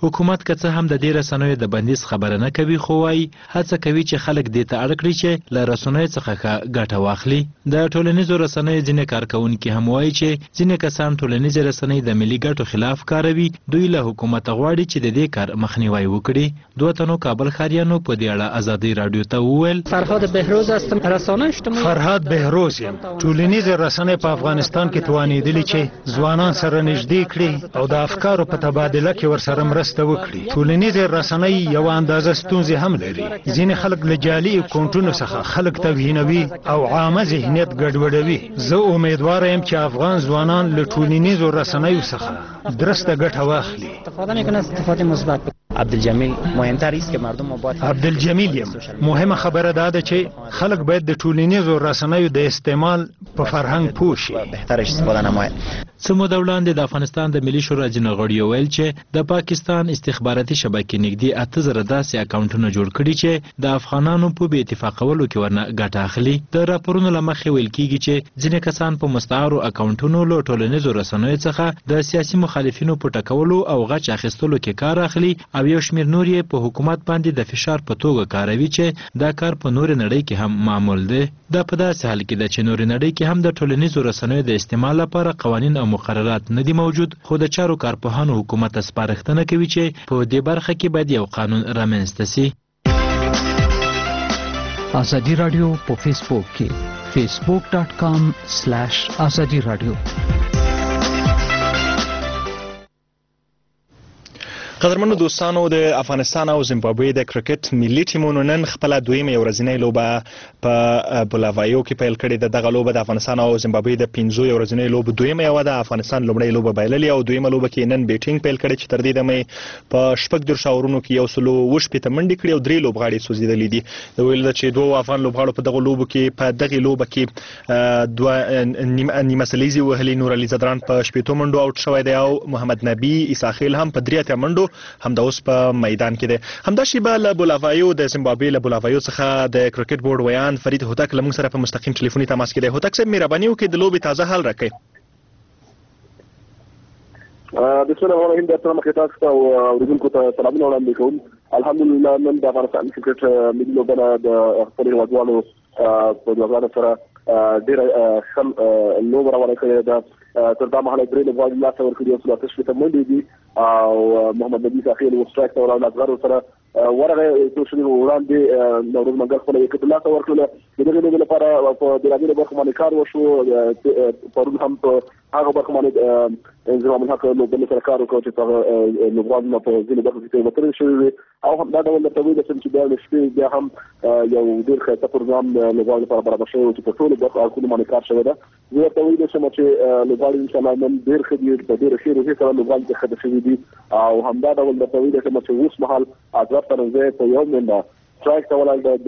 حکومت که څه هم د دې رسنیو د بندیز خبره نه کوي خو وايي هڅه کوي چې خلک دې ته اړ کړي چې له رسنیو څخه ښه ګټه واخلي. د ټولنیزو رسنیو ځینې کارکوونکي هم وایي چې ځینې کسان ټولنیزې رسنۍ د ملي ګټو خلاف کاروي. دوی له حکومته غواړي چې د دې کار مخنیوی وکړي. دوه تنو کابل ښاریانو په دې اړه ازادي راډیو ته وویل
فرهاد بهروز هستم، رسانه اجتماعي.
فرهاد بهروز یم. ټولنیزې رسنۍ په افغانستان کې توانېدلې چې ځوانان سره نږدې کړي او د افکارو په تبادله کې ورسره مرسته وکړي. ټولنیزې رسنۍ یو اندازه ستونزې هم لري. ځینې خلک له جعلي اکاونټونو څخه خلک توهینوي او عامه ذهنیت ګډوډوي. زه امیدواره یم چې افغان ځوانان له ټولنیزو رسنیو څخه درسته ګټه واخلي.
استفاده میکنه استفاده مثبت.
عبدالجمیل مهمتر است که مردم مباد عبدالجمیل یم. مهمه خبره ده چې خلک باید د ټولنیزو رسنیو د استعمال په فرهنګ پوه شي.
بهتر استفاده نماید. څه موده وړاندې د افغانستان د ملي شورا ځینې غړیو ویل چې د پاکستان استخباراتي شبکې نږدې اته زره داسې اکاونټونه جوړ کړي چې د افغانانو په بې اتفاقولو کې ورنه ګټه اخلي. د راپورونو له مخې ویل کېږي چې ځینې کسان په مستعارو اکاونټونو له ټولنیزو رسنیو څخه د سیاسي مخالفینو په ټکولو او غچ اخیستلو کې کار اخلي او یو شمېر نور یې په حکومت باندې د فشار په توګه کاروي چې دا کار په نورې نړۍ کې هم معمول دی. دا په داسې حال کې ده چې نورې نړۍ کې هم د ټولنیزو رسنیو د استعمال لپاره قوانین او مقررات نه دي موجود، خو د چارو کارپوهانو حکومت ته سپارښتنه کوي چې په دې برخه کې باید یو قانون رامنځته سي.
ازادي راډیو په فیسبوک کې facebook dot com slash azadi radio.
قدرمنو دوستانو، د افغانستان او زیمبابوې د کرکټ ملي ټیمونو نن خپله دویمه ورځنۍ لوبه په بولاوایو کې پیل کړې ده. دغه لوبه د افغانستان او زیمبابوې د پنځو ورځنۍ لوبو دویمه یوه ده. افغانستان لومړۍ لوبه بایللې او دویمه لوبه کې نن بیټینګ پیل کړی چې تر دې دمه په شپږ دېرش اورونو کې یو سلو اووه شپېته منډې کړې او درې لوبغاړي سوځېدلي دي. د ویل ده چې دوه افغان لوبغاړو په دغه لوبو کې په دغې لوبه کې دوه نیمه سلیزې وهلې. نور علي زدران په شپېتو منډو آوټ شوی دی او محمد نبي عیساخیل هم په درې اتیا منډو همدا اوس په میدان کې دی. همدا شیبه له بولاوایو د زیمبابوې له بولاوایو څخه د کرکټ بورډ ویان فرید هوتک له موږ سره په مستقیم ټلیفوني تماس کې دی. هوتک صاحب، مهرباني وکړئ د لوبې تازه حال راکړئ.
بسم الله الرحمن الرحیم. د سلام خطاب ته او اوریدونکو ته سلامونه وړاندې کوم. الحمدلله نن د افغانستان کرکټ ملي لوبه د خپل هیوادوالو په لوبغاړو سره ډېره ښه لوبه روانه کړې ده. تر دا مهاله درې لوبغاړي لاسته ورکړي او سلو اته شپېته منډې دي او محمد نبي عیساخیل و سټرایک ته ولاړ اصغر سره ورغه څو شنو وړاندې نوروز منګل خپل وکټ لاسته ورکړل. د دغه لوبې لپاره په بېلابېلو برخو باندې کار وشو. پرون هم په هغه برخو باندې انضمام الحق لوبډلې سره کار وکړ چې هغه لوبغاړي په ځینو برخو کې تېروتنې شوې وې او هم دا ډول درته ویل چې بیا د شپې بیا هم یو ډېر ښایسته پروګرام لوبغاړو لپاره برابر شوی و چې په ټولو برخو اړخونو باندې کار شوی ده. زه ورته ویلی شم چې لوبغاړي انشاءالله نن ډېر ښه دي، په ډېرې ښې روحیې سره لوبغاړي ښه شوي دي او همدا ډول درته ویلی شم چې اوس مهال اظهر ترنزی په یو منډه سټرایک ته ولاړ ده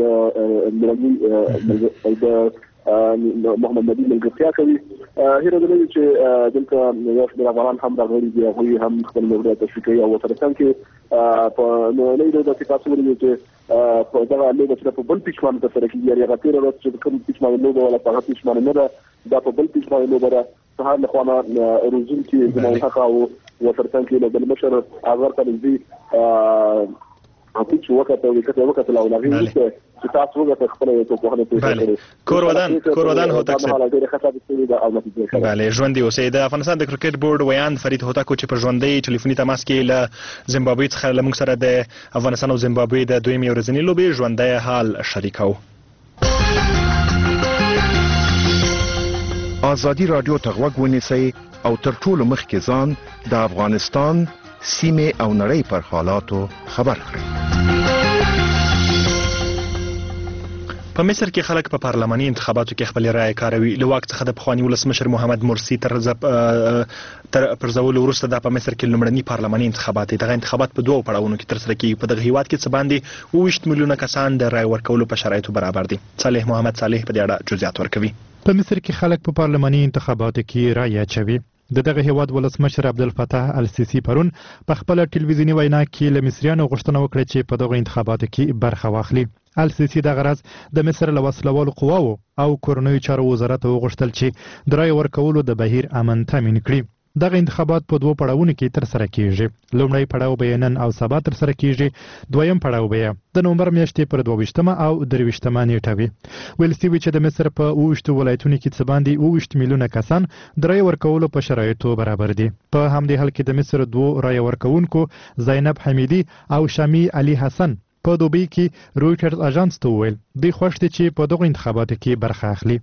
د محمد نبي ملګرتیا کوي. هیله ده چې دلته یو شمېر افغانان هم راغلي دي، هغوی هم خپل لوبډله تشویق کوي او ورسره څنګ کې په نړۍ لوبه کې تاسو ولیدل چې په دغه لوبه چې په بل پیچ باندې ترسره کېږي، یعنې هغه تېره ورځ چې په کوم پیچ باندې لوبه ولا په هغه پیچ باندې نه ده، دا په بل پیچ باندې لوبه ده. سهار له خوا نه روزونکي انضمام الحق او ورسره څنګ کې د مشر اظهر ترنزي پیچ وکړه وکړه وکړه او هغې وروسته چې تاسو وګورئ خپله توپخانه پیښه کړې.
کور ودان کور ودان هوتک صاحب، بله ژوندي اوسئ. د افغانستان د کرکټ بورډ ویان فرید هوتک چې په ژوندۍ ټلیفوني تماس کې له زیمبابوې څخه له موږ سره د افغانستان او زیمبابوې د دویمې ورځنۍ لوبې ژوندی حال شریکو.
ازادي راډیو ته غوږ ونیسئ او تر ټولو مخکې ځان د افغانستان سیمې او نړۍ پر حالاتو خبر کړئ.
په مصر کې خلک په پارلماني انتخاباتو کې خپل رائے کاروي. له واک څخه د پخواني ولسمشر محمد مرسي تر تر پرځولو وروسته دا په مصر کې لومړني پارلماني انتخابات دي. دغه انتخابات په دوو پړاوونو کې ترسره کیږي. په دغه هیواد کې څه باندې اووه ویشت میلیونه کسان د رائے ورکولو په شرایطو برابر دي. صالح محمد صالح په دې اړه جزئیات ورکوي.
په مصر کې خلک په پارلماني انتخاباتو کې رائے اچوي. د دغه هیواد ولسمشر عبدالفتاح السیسی پرون په خپل ټلویزیوني وینا کې له مصریانو غوښتنه وکړه چې په دغه انتخاباتو کې برخه واخلي. السیسی دغه ورځ د مصر له وسلوالو قواو او کورنیو چارو وزارت وغوښتل چې د رایې ورکولو د بهیر امن تامین کړي. دغه انتخابات په دوه پړاوونو کې تر سره کیږي. لومړی پړاو به نن او سبا تر سره کیږي، دویم پړاو به د نومبر میاشتې پر دوه ویشتمه او درې ویشتمه نیټه وي. ویل شوي چې د مصر په اووه ویشتو ولایتونو کې څه باندې اووه ویشت میلیونه کسان د رایې ورکولو په شرایطو برابر دي. په همدې حال کې د مصر دوو رایې ورکوونکو زینب حمیدي او شامی علي حسن په دوبۍ کې رویټرز اژانس ته وویل دوی خوښ دي چې په دغو انتخاباتو کې برخه اخلي.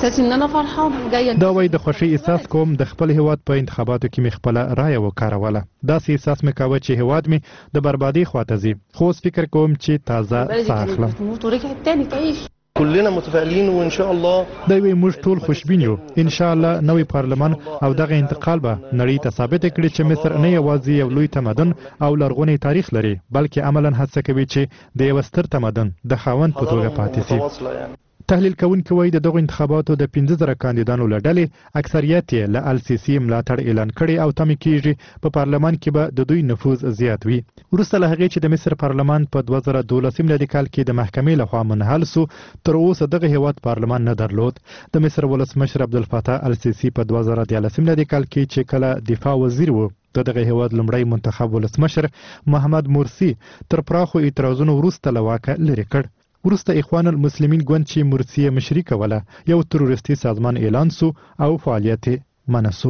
دا وایي د خوښۍ احساس کوم، د خپل هیواد په انتخاباتو کې مې خپله رایه وکاروله. داسې احساس مې کاوه چې هیواد مې د بربادۍ خواته ځي، خو اوس فکر کوم چې تازه ساه اخلم.
كلنا متفائلين وان شاء الله
دا وی موږ ټول خوشبین یو. ان شاء الله نوې پارلمان او دغه انتقال به نړۍ ته ثابت کړي چې مصر نه یوازې یو لوی تمدن او لرغونی تاریخ لري، بلکې عملاً هڅه کوي چې د یو ستر تمدن د خاوند په توګه پاتې شي. تحلیل کوونکي وایي د دغو انتخاباتو د پنځه زره کاندیدانو له ډلې اکثریت یې له السیسي ملاتړ اعلان کړی او تمې کیږي په پارلمان کې به د دوی نفوذ زیات وي. وروسته له هغې چې د مصر پارلمان په دوه زره دولسم میلادي کال کې د محکمې لخوا منحل سو، تر اوسه دغه هیواد پارلمان نه درلود. د مصر ولسمشر عبدالفتاح السیسي په دوه زره دیارلسم میلادي کال کې چې کله دفاع وزیر و، د دغه هیواد لومړی منتخب ولسمشر محمد مرسی تر پراخو اعتراضونو وروسته له واکه لرې کړ. وروسته اخوان المسلمین ګوند چې مرسي مشري کوله یو تروریستي سازمان اعلان سو او فعالیت منع سو.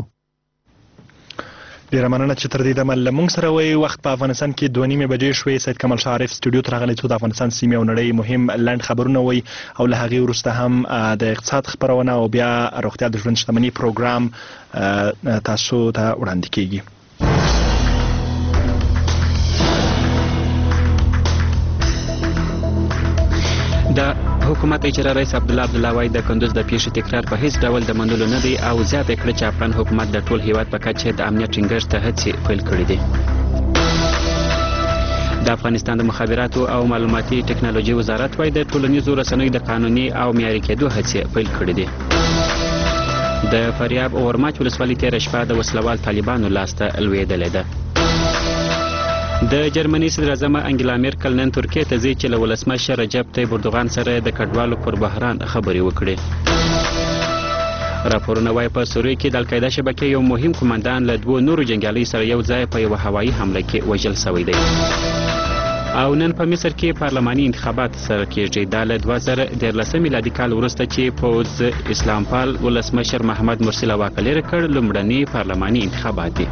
ډیره مننه چې تر دې دمه له موږ سره وئ. وخت په افغانستان کې دوه نیمې بجې شوې. سید کمال شاه عارف سټوډیو ته راغلی څو د افغانستان سیمې او نړۍ مهم لنډ خبرونه وئ او له هغې وروسته هم د اقتصاد خپرونه او بیا روغتیا د ژوند شتمنۍ پروګرام تاسو ته وړاندې کیږي.
د حکومت اجرا رئیس عبدالله عبدالله وایي د کندوز د پیښې تکرار په هیڅ ډول د منلو نه دی او زیاته کړه چې افغان حکومت د ټول هیواد په کچه د امنیت ټینګښت ته هڅې پیل کړي دي. د افغانستان د مخابراتو او معلوماتي ټکنالوژي وزارت وایي د ټولنیزو رسنیو د قانوني او معیاري کېدو هڅې پیل کړي دي. د فاریاب او ورماچ ولسوالۍ تېره شپه د وسلوال طالبانو لاسته لوېدلې ده. د جرمني صدر اعظم انګلا میرکل نن ترکیې ته ځي چې له ولسمشر رجب طیب اردوغان سره د کډوالو پر بحران خبرې وکړي. راپورونه وایي په سوریه کې د القاعده شبکې یو مهم قومندان له دوو نورو جنګیالیو سره یو ځای په یوه هوایي حمله کې وژل شوی دی. او نن په مصر کې پارلماني انتخابات سره کېږي. دا له دوه زره دیارلسم میلادي کال وروسته چې پوځ اسلام پال ولسمشر محمد مرسي له واکه لرې کړ لومړني پارلماني انتخابات دي.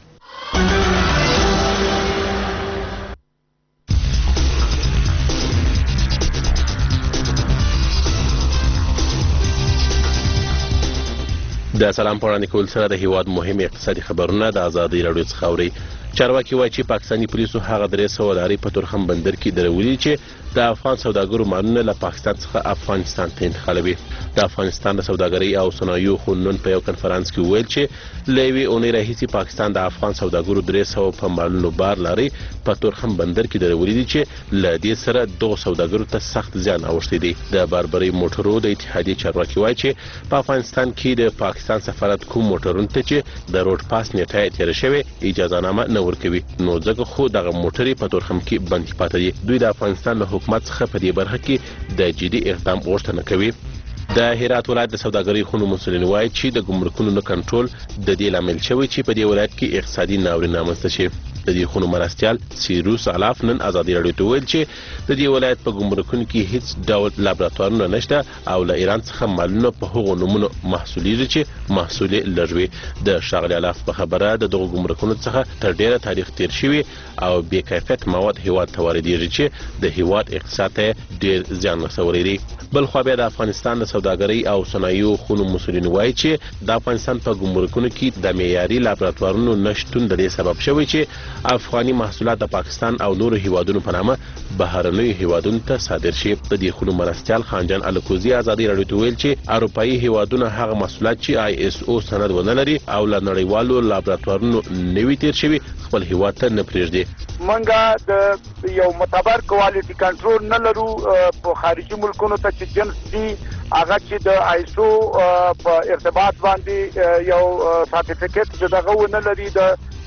د سلام په وړاندې کول سره د هیواد مهم اقتصادي خبرونه د ازادۍ راډیو څخه اورئ. چارواکي وایي چې پاکستاني پولیسو هغه درې سوه لارۍ په تورخم بندر کې درولي چې د افغان سوداګرو مالونه له پاکستان څخه افغانستان ته انتقالوي. د افغانستان د سوداګرۍ او صنایعو خونون په یو کنفرانس کې وویل چې له یوې اونۍ راهیسې پاکستان د افغان سوداګرو درې سوه په مالونو بار لارۍ په تورخم بندر کې درولي دي چې له دې سره دغو سوداګرو ته سخت زیان اوښتی دی. د باربرۍ موټرو د اتحادیې چارواکي وایي چې په افغانستان کې د پاکستان سفارت کوم موټرونو ته چې د روډ پاس نیټه یې تېره شوې اجازه نامه نه ورکوي، نو ځکه خو دغه موټرې په تورخم کې بندي پاتې دي. دوی د افغانستان له حکومت څخه په دې برخه کې د جدي اقدام غوښتنه کوي. د هرات ولایت د سوداګرۍ خونو مسؤلین وایي چې د ګمرکونو نه کنټرول د دې لامل شوی چې په دې ولایت کې اقتصادي ناورین رامنځته شي. د دې خونو مرستیال سیروس علاف نن ازادي راډیو ته وویل چې د دې ولایت په ګمرکونو کې هیڅ ډول لابراتوارونه نشته او له ایران څخه مالونه په هغو نومونو محصولیږي چې محصول یې لږ وي. د ښاغلي علاف په خبره د دغو ګمرکونو څخه تر ډیره تاریخ تیر شوي او بې کیفیت مواد هیواد ته واردېږي چې د هیواد اقتصاد ته ډیر زیان رسولی دی. بلخوا بیا د افغانستان د سوداګرۍ او صنایعو خونو مسؤلین وایي چې د افغانستان په ګمرکونو کې د معیاري لابراتوارونو نشتون د دې سبب شوی چې افغاني محصولات د پاکستان او نورو هیوادونو په نامه بهرنیو هیوادونو ته صادر شي. د دې خونو مرستیال خانجان الکوزي ازادي راډیو ته ویل چې اروپایي هیوادونه هغه محصولات چې آی اس او سند ونه لري او له نړیوالو لابراتوارونو نوي تیر شوي خپل هیواد ته نه پرېږدي.
منګه د یو معتبر کوالټي کنټرول نه لرو په خارجي ملکونو ته چې جنس دي هغه چې د آیسو په ارتباط باندې یو سرټیفیکټ دغه ونه لري د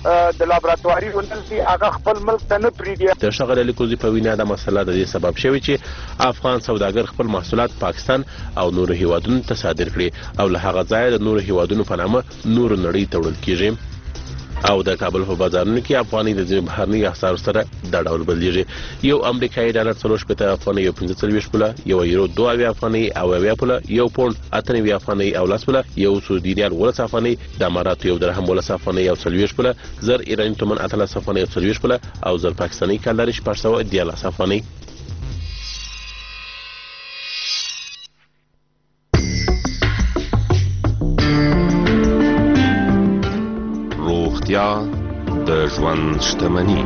د لابراتواري ولل دي هغه خپل ملک ته نه پریږدي.
د ښاغلي علي کوزي په وینا دا مسله د دې سبب شوې چې افغان سوداګر خپل محصولات پاکستان او نورو هیوادونو ته صادر کړي او له هغه ځایه د نورو هیوادونو په نامه نورو نړۍ ته وړل کیږي او د کابل په بازارونو کې افغاني د ځینو بهرني اسعارو سره دا ډول بدلیږي. یو امریکایي ډالر څلور شپېته افغانۍ یو پنځه څلوېښت پوله، یو یورو دوه اویا افغانۍ او اویا پوله، یو پونډ اته نوي افغانۍ او لس پوله، یو سعودي ریال اوولس افغانۍ، د اماراتو یو درهم اوولس افغانۍ او څلوېښت پوله، زر ایراني تومن اتلس افغانۍ او څلوېښت پوله او زر پاکستاني کالر شپږ سوه دیارلس افغانۍ.
روغتیا د ژوند شتمني.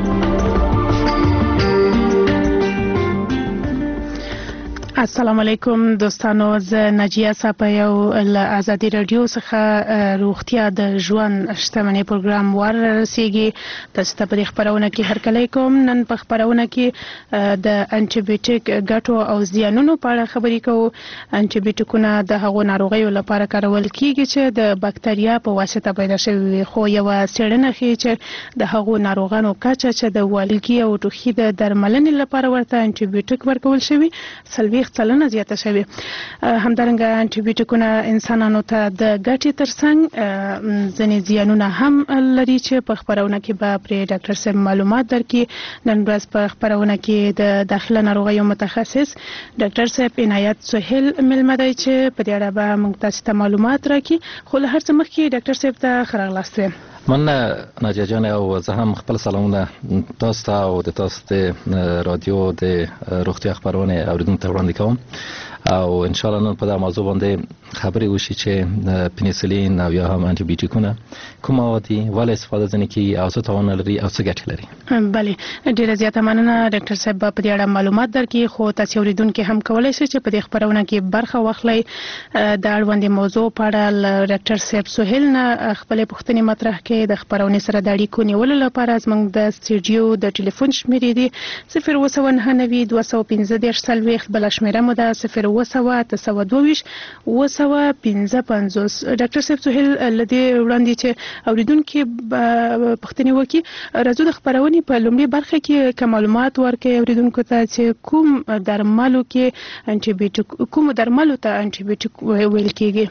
السلام علیکم دوستانو، زه ناجیه صاحب یو له ازادي رادیو څخه روغتیا د ژوند شتمنۍ پروګرام ورسیږي. تاسو ته په خبرونه کې هرکلی کوم. نن په خبرونه کې د انټي بیوټیک ګټو او زیانونو په اړه خبرې کوو. انټي بیوټیکونه د هغو ناروغیو لپاره کارول کیږي چې د بکتریا په واسطه پیدا شوي، خو یو څېړنه ښیي چې د هغو ناروغانو کچه چې د والګي او ټوخي د درملنې لپاره ورته انټي بیوټیک ورکول شوي څلوېښت سلنه زیاته شوې. همدارنګه انټي بیوټیکونه انسانانو ته د ګټې ترڅنګ ځینې زیانونه هم لري چې په خبرونه کې به پرې ډاکټر صاحب معلومات درکړي. نن ورځ په خبرونه کې د داخله ناروغیو متخصص ډاکټر صاحب عنایت سهیل ملمه دی چې په دې اړه به موږ تاسو ته معلومات راکړي. خو له هر څه مخکې ډاکټر صاحب ته ښه راغلاست.
من ناجیه جان او زه هم خپل سلامونه تاسو ته او د تاسو د رادیو د روغتیا خبرونه اوریدونکو ته وړاندې کوم او ان شاء الله نن په دا موضوع باندې خبرې وشي چې پنیسلین او یا هم انټي بیوټیکونه کوم مواد دي، ولې استفاده ځنې کیږي او څه تاوان لري او څه ګټې لري.
بله، ډیره زیاته مننه ډاکټر صاحب په دې اړه معلومات درکړي. خو تاسو اوریدونکو هم کولای شئ چې په دې خبرونه کې برخه واخلئ. د اړوندې موضوع په اړه ډاکټر صاحب سهیل نه خپل پوښتنې مطرح کړي. د خبرونې سره د اړیکو نیولو لپاره زموږ د سټوډیو د ټلیفون شمیرې دي صفر اووه سوه نهه نوي دوه سوه پنځه دېرش څلوېښت، بله شمیره مو ده صفر اووه سوه اته سوه دوه ویشت اووه سوه پنځه پنځوس. ډاکټر صاحب سهیل له دې وړاندې چې اوریدونکي پوښتنې وکړي، راځو د خبرونې په لومړۍ برخه کې که معلومات ورکړي اوریدونکو ته چې کوم درملو کې انټي بیوټیک کوم درملو ته انټي بیوټیک ویل کیږي.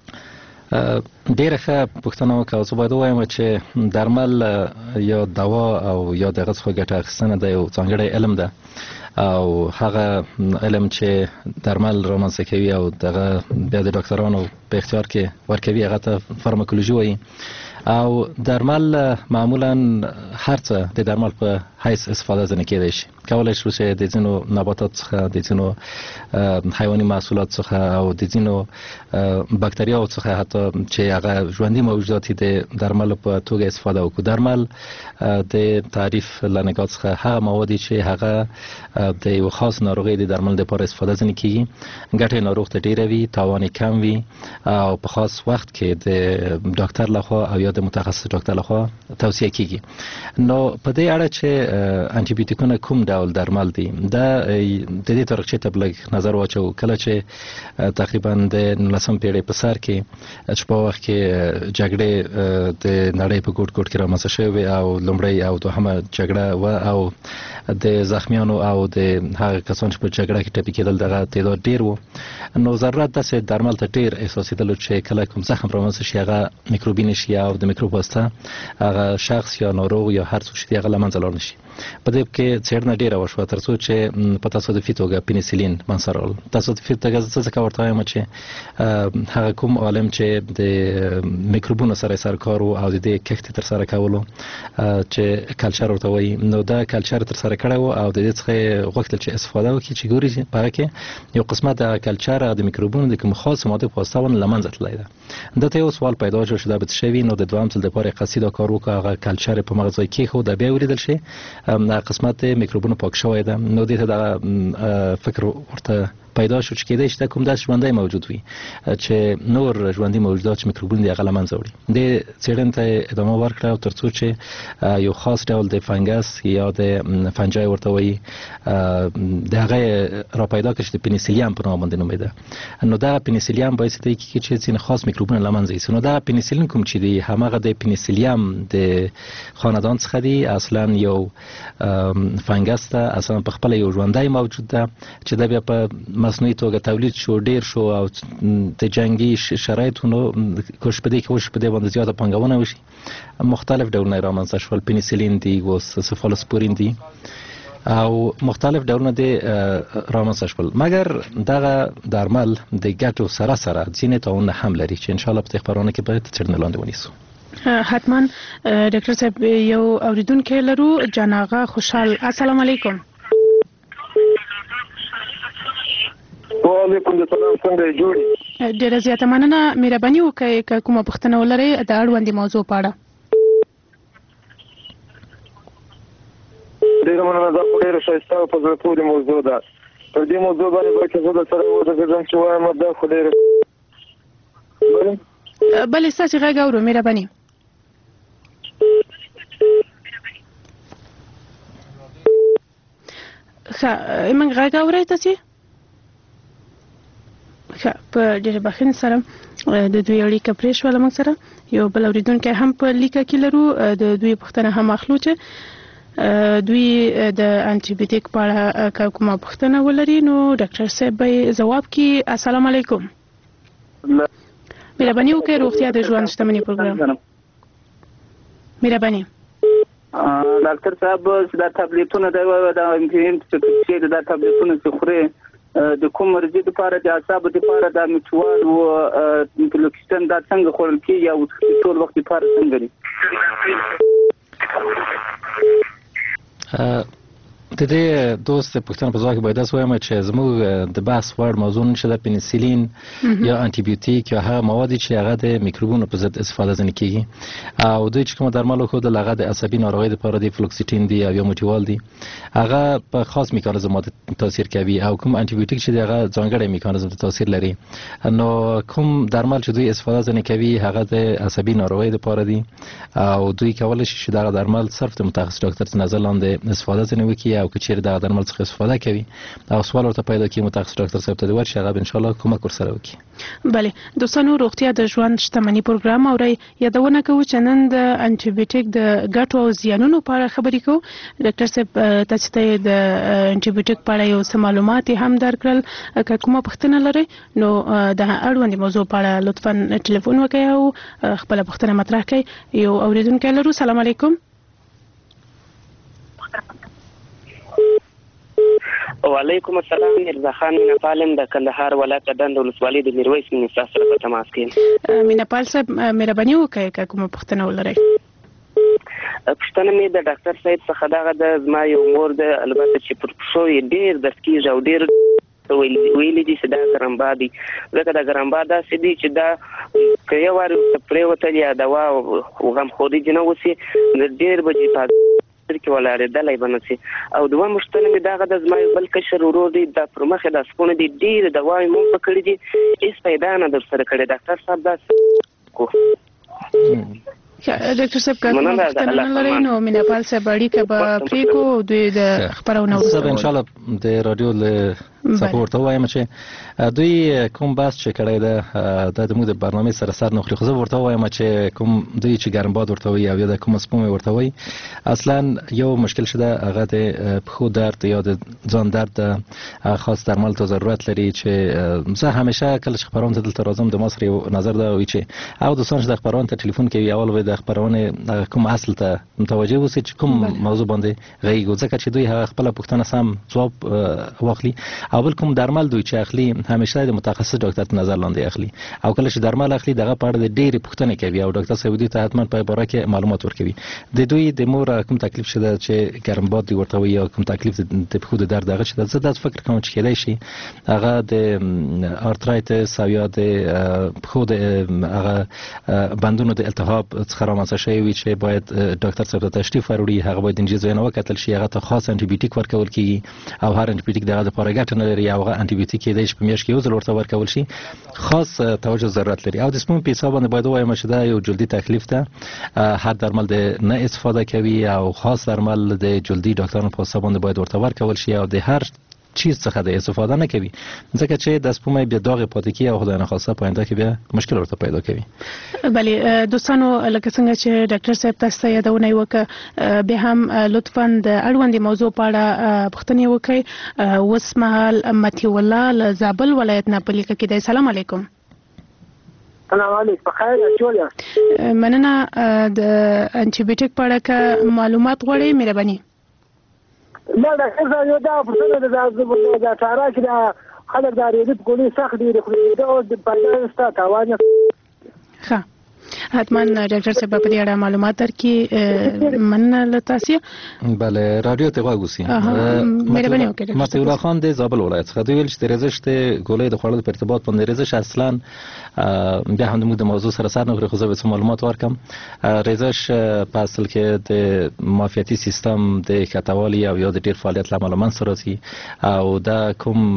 ډیره ښه پوښتنه وکړه. زه باید ووایم چې درمل یا دوا او یا دغه څخه ګټه اخیستنه د یو ځانګړی علم ده او هغه علم چې درمل رامنځته کوي او دغه بیا د ډاکټرانو په اختیار کې ورکوي هغه ته فارماکولوژي وایي. او درمل معمولا هر څه د درمل په حیث استفاده ځنې کېدای شي. کولای شو چې د ځینو نباتات څخه، د ځینو حیواني محصولات څخه او د ځینو بکتریاو څخه حتی چې هغه ژوندي موجودات د درمل په توګه استفاده وکړو. درمل د تعریف له نگاه څخه هغه مواد چې هغه د یو خاص ناروغي د درمل لپاره استفاده ځنې کیږي. ګټه ناروغ ته ډیره وي، تاوان کم وي او په خاص وخت کې د ډاکټر لخوا او یا د متخصص ډاکټر لخوا توصیه کیږي. نو په دې اړه چې انټي بیوټیکونه کوم ډول درمل دي دا د دې تاریخچې ته بلګ نظر واچو. کله چې تقریبا د نولسمې پیړۍ په سر کې چې په وخت کې جګړې د نړۍ په ګوټ ګوټ کې رامنځته شوې او لومړی او دوهمه جګړه و او د زخمیانو او د هغه کسانو چې په جګړه کې ټپي کېدل دغه تعداد ډیر و. نو ضرورت داسې درمل ته ډیر احساسېدلو چې کله کوم زخم رامنځته شي هغه میکروبي نشي او د میکروب واسطه هغه شخص یا ناروغ یا هر څوک چې هغه له منځه لاړ نشي. په دې کې څېړنه ډیره وشوه تر څو چې په تصادفي توګه پنیسلین منځته راغله. تصادفي توګه زه ځکه ورته وایم چې هغه کوم عالم چې د میکروبونو سره سر کار او د دې کښت تر سره کولو چې کلچر ورته وایي، نو دا کلچر تر سره کړی و او د دې څخه غوښتل چې استفاده وکړي چې ګوري په هغه کې یو قسمت د کلچر او د میکروبونو د کوم خاص ماده په واسطه له منځه تللی ده. دته یو سوال پیدا شو چې دا به څه شي. نو د دوام ځل لپاره قصیده کار وکړه، هغه کلچر په مغزای کې خو د بیا ولیدل شي قسمت میکروبونو پاک شوی ده. نو دې ته دا فکر ورته پیدا شو چې کېدای شي کوم داس ژوندۍ موجود وي چې نور ژوندۍ موجودات چې میکروبونه دی غلمن زوري د څېړنې ته ادامه ورکړه او ترڅو چې یو خاص ډول د فنګس یا د فنجای ورته وایي د هغه را پیدا کړي چې د پنیسیلیم په نوم باندې نوم ده. نو دا پنیسیلیم باعث دی چې ځینې خاص میکروبونه لمنځه یوسي. نو دا پنیسیلین کوم چې دی همغه د پنیسیلیم د خاندان څخه دی، اصلا یو فنګس ته اصلا په خپل یو ژوندۍ موجود ده چې د بیا په مصنوعي توګه تولید شو ډیر شو او د جنگي شرایطونو کوش په دې کې کوش په دې باندې زیاته پنګونه وشي. مختلف ډولونه رامنځته شول، پنیسیلین دی او سفالوسپورین دی او مختلف ډولونه د رامنځته شول، مګر دغه درمل د ګټو سره سره ځینې تاوانونه هم لري چې ان شاء الله په خبرونه کې به څرګند لاندې ونیسو.
حتما ډاکټر صاحب یو اوریدونکو لرو، جناغه خوشحال. السلام علیکم.
وعلیکم السلام. څنګه جوړی؟
ډیره زیاته مننه. مهرباني وکړئ که کومه پوښتنه ولرئ د اړوندې موضوع په اړه.
ډیره مننه. دا ډیره ښایسته او په زړه پورې موضوع ده. پر دې موضوع باندې به چې زه درسره وغږېږم چې وایم دا خو ډیره
بلې ستاسې غږ اورو. مهرباني. ښه موږ غږ اورئ تاسې؟ ښه په ډېره بښنې سره د دوی اړیکه پرې شوله موږ سره. یو بل اورېدونکی هم په لیکه کې لرو، د دوی پوښتنه هم اخلو چې دوی د انټي بیوټیک په اړه کومه پوښتنه ولري نو ډاکټر صاحب به ځواب کړي. السلام علیکم. مهرباني وکړئ روغتیا د ژوند شتمني پروګرام. مهرباني.
ډاکټر صاحب دا ټابلیټونه د انټي دا ټابلیټونه چې خوري د کوم مرض لپاره د اعصابو لپاره د میټوال او انټلوکسن دا څنګه خورل کیږي او ټول وخت لپاره څنګه دي؟
د دې دوست پوښتنه په ځواب کې باید تاسو وایم چې زموږ د بحث وړ موضوع نشه د پنیسیلین یا انټي بیوټیک یا هغه مواد چې هغه د میکروبونو په ضد استفاده ځنه کیږي او دوی چې کوم درمل خو د لغه د عصبي ناروغۍ لپاره د فلوکسیټین دی او یا موټیوال دی هغه په خاص میکانیزم تاثیر کوي او کوم انټي بیوټیک چې هغه ځانګړی میکانیزم تاثیر لري. نو کوم درمل چې دوی استفاده ځنه کوي هغه د عصبي ناروغۍ لپاره دی او دوی کولای شي چې دا درمل صرف د متخصص ډاکټر نظر لاندې استفاده ځنه وکړي او که چیرې دا درمل څخه استفاده کوي او سوال ورته پیدا کوي متخصص ډاکټر صاحب ته ورشي هغه ان شاء الله کومک ورسره وکړي.
بله دوستانو روغتیا د ژوند شتمني پروګرام اوري یادونه کوو چې نن د انټي بیوټیک د ګټو او زیانونو په اړه خبرې کوو. ډاکټر صاحب تاسو ته د انټي بیوټیک په اړه یو څه معلومات هم درکړل، که کومه پوښتنه لرئ نو د اړوندې موضوع په اړه لطفا ټلیفون وکړئ او خپل پوښتنه مطرح کړئ. یو اوریدونکی لرو. سلام علیکم.
وعلیکم السلام. مرزا خان مینپالم د کندهار ولایت دند ولسوالۍ د میرویس منستا سره په تماس کې.
مینپال صاحب مهرباني وکړئ که کومه پوښتنه ولرئ.
پوښتنه مې د ډاکټر صاحب څخه دغه د زما یو مور د البته چې پر پښو یې ډېر درد کېږي او ډېر ویلي دي چې دا ګرمبا دي ځکه دا ګرمبا داسې دي چې دا که یو وار پرېوتل یا دوا غمخوري دې نه وسي ډېر به دې په کې ولاړېدلی به نه سي. او دوه مشتنه مې دغه د زما یو بل کشر ورور دی دا پر مخې دا سپونه دي ډېرې دواوې مونږ په کړي دي هېڅ پیدا نه در سره کړې. ډاکټر صاحب دا کو
ډاکټر صاحب که کومه پوښتنه نه لرئ نو مینپال صاحب اړیکه به پرېږدو دوی د خپرونه وروسته
زه به انشاءالله د راډیو له څخه ورته ووایم چې دوی کوم بحث چې کړی ده دا زموږ د برنامې سره سر نه خوري، خو زه ورته ووایم چې کوم دوی چې ګرمباد ورته وایي او یا د کومه سپومې ورته وایي اصلا یو مشکل شده هغه د پښو درد یا د ځان درد د خاص درمل ته ضرورت لري چې زه همیشه کله چې خپرونه ته دلته راځم د ما سره یو نظر ده وایي چې او دوستان چې د خپرونه ته ټلیفون کوي اول به د خپرونې کوم اصل ته متوجه اوسي چې کوم موضوع باندې غږیږي ځکه چې دوی هغه خپله پوښتنه سم ځواب واخلي او بل کوم درمل دوی چې اخلي همیشه د متخصص ډاکټر نظر لاندې اخلي او کله چې درمل اخلي دغه په اړه د ډېرې پوښتنې کوي او ډاکټر صاحب دوی ته حتما په باره کې معلومات ورکوي. د دوی د مور کوم تکلیف شته چې ګرمباد دی ورته وایي او کوم تکلیف د پښو د درد هغه شته زه داسې فکر کوم چې کېدای شي هغه د ارترایتس او یا د پښو د هغه بندونو د التهاب څخه رامنځته شوی وي چې باید ډاکټر صاحب ته تشریف وروړي هغه باید انجیز وینه وکتل شي هغه ته خاص انټي بیوټیک ورکول کیږي او هر انټي بیوټیک دغه لپاره ګټه نه لري او هغه انټي بیوټیک دی چې په میاشت کې یو ځل ورته ورکول شي خاص توجه ضرورت لري. او د سپون په حساب باندې باید وایم چې دا یو جلدي تکلیف ده. هر درمل د نه استفاده کوي او خاص درمل د جلدي ډاکټرانو په حساب باندې باید ورته ورکول شي او د هر چیز څخه د استفاده نه کوي ځکه چې د سپومې بیا داغ پاتې کی او خدای نه خواسته پاینده کې بیا مشکل ورته پیدا کوي.
بله دوستانو لکه څنګه چې ډاکټر صاحب تاسو ته یادونه وکړه به هم لطفا د اړوندې موضوع په اړه پوښتنې وکړئ. اوس مهال متي الله له زابل ولایت نه په لیکه کې دی. سلام علیکم.
سلام علیکم. بخیر جوړه.
مننه. د انټي بیوټیک په اړه معلومات غواړئ مهرباني؟
نه ډاکټر صاحب یو دا پوښتنه ده د د ټارا کې د خلک د ریډ په ګولې سخت دي خو دا د پایله ستا تاوان
ښه حتما ډاکټر صاحب په دې اړه معلومات درکړي. مننه له تاسو.
بله رادیو ته واغوسی.
مهرباني وکړئ.
متي الله خان د زابل ولایت څخه دوی ویل چې د رزش د ګولې د خوړلو په ارتباط باندې رزش اصلا بیا هم موږ د موضوع سره سر نه غوړي خو زه به معلومات ورکم. رزش په اصل کې د معافیتي سیستم د کټوالي او یا د ډیر فعالیت لامل منځ راځي او دا کوم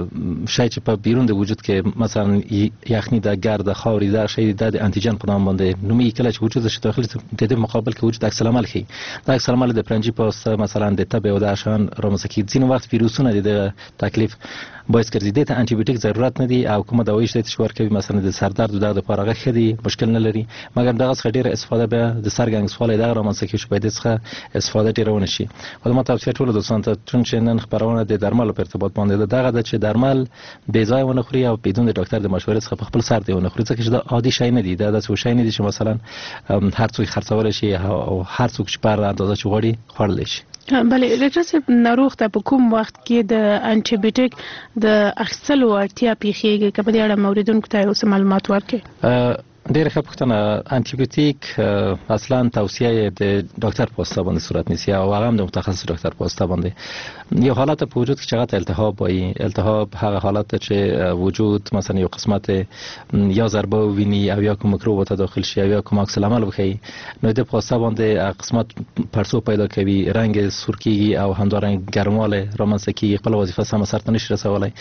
شی چې په بیرون د وجود کې مثلا یخني د ګرد خاوري دا شی د انټيجن په نام باندې نومي کله چې وجود شي داخلي د دې مقابل کې وجود عکس العمل خي. دا عکس العمل د پرنجي پوسټ مثلا د تبه او د عشان رامسکی ځین وخت ویروسونه د تکلیف باعث ګرځي د انټي بیوټیک ضرورت نه دی او کومه دوايي چې ورکوي مثلا د سر درد د لپاره غوښه دي مشکل نه لري مګر دغه څخه ډیره استفاده به د سرګنګ سوال د رامسکی شو په دې څخه استفاده ډیرونه شي. ولما تاسو ټول د سنت چون چې نن خبرونه د درمل په ارتباط باندې دغه د چې درمل بې ځای ونه خوري او بدون د ډاکټر د مشورې څخه په خپل سر دی ونه خوري ځکه چې دا عادي شی نه دی دا د څه شی نه دی چې مثلا هر څوک خرڅول شي او هر څوک چې پر اندازه چغړي خورل شي.
بله ډاکټر صاحب ناروغ ته په کوم وخت کې د انټي بیوټیک د اخیستلو اړتیا پیښیږي که په دې اړه موریدونکو ته اوس معلومات ورکړي؟
ډیره ښه پوښتنه. انټي بیوټیک اصلا توصیه د ډاکټر په واسطه باندې صورت نیسي او هغه هم د متخصص ډاکټر په واسطه باندې یو حالت په وجود کې چې هغه التهاب وایي. التهاب هغه حالت چې وجود مثلا یو قسمت یا ضربه ویني او یا کوم میکروب ته داخل شي یا کوم عکس العمل وکړي نو د په واسطه باندې قسمت پرسو پیدا کوي رنگ سرخی او همدارنګ ګرمواله رامنځته کیږي خپل وظیفه سم سرته نشي رسولای.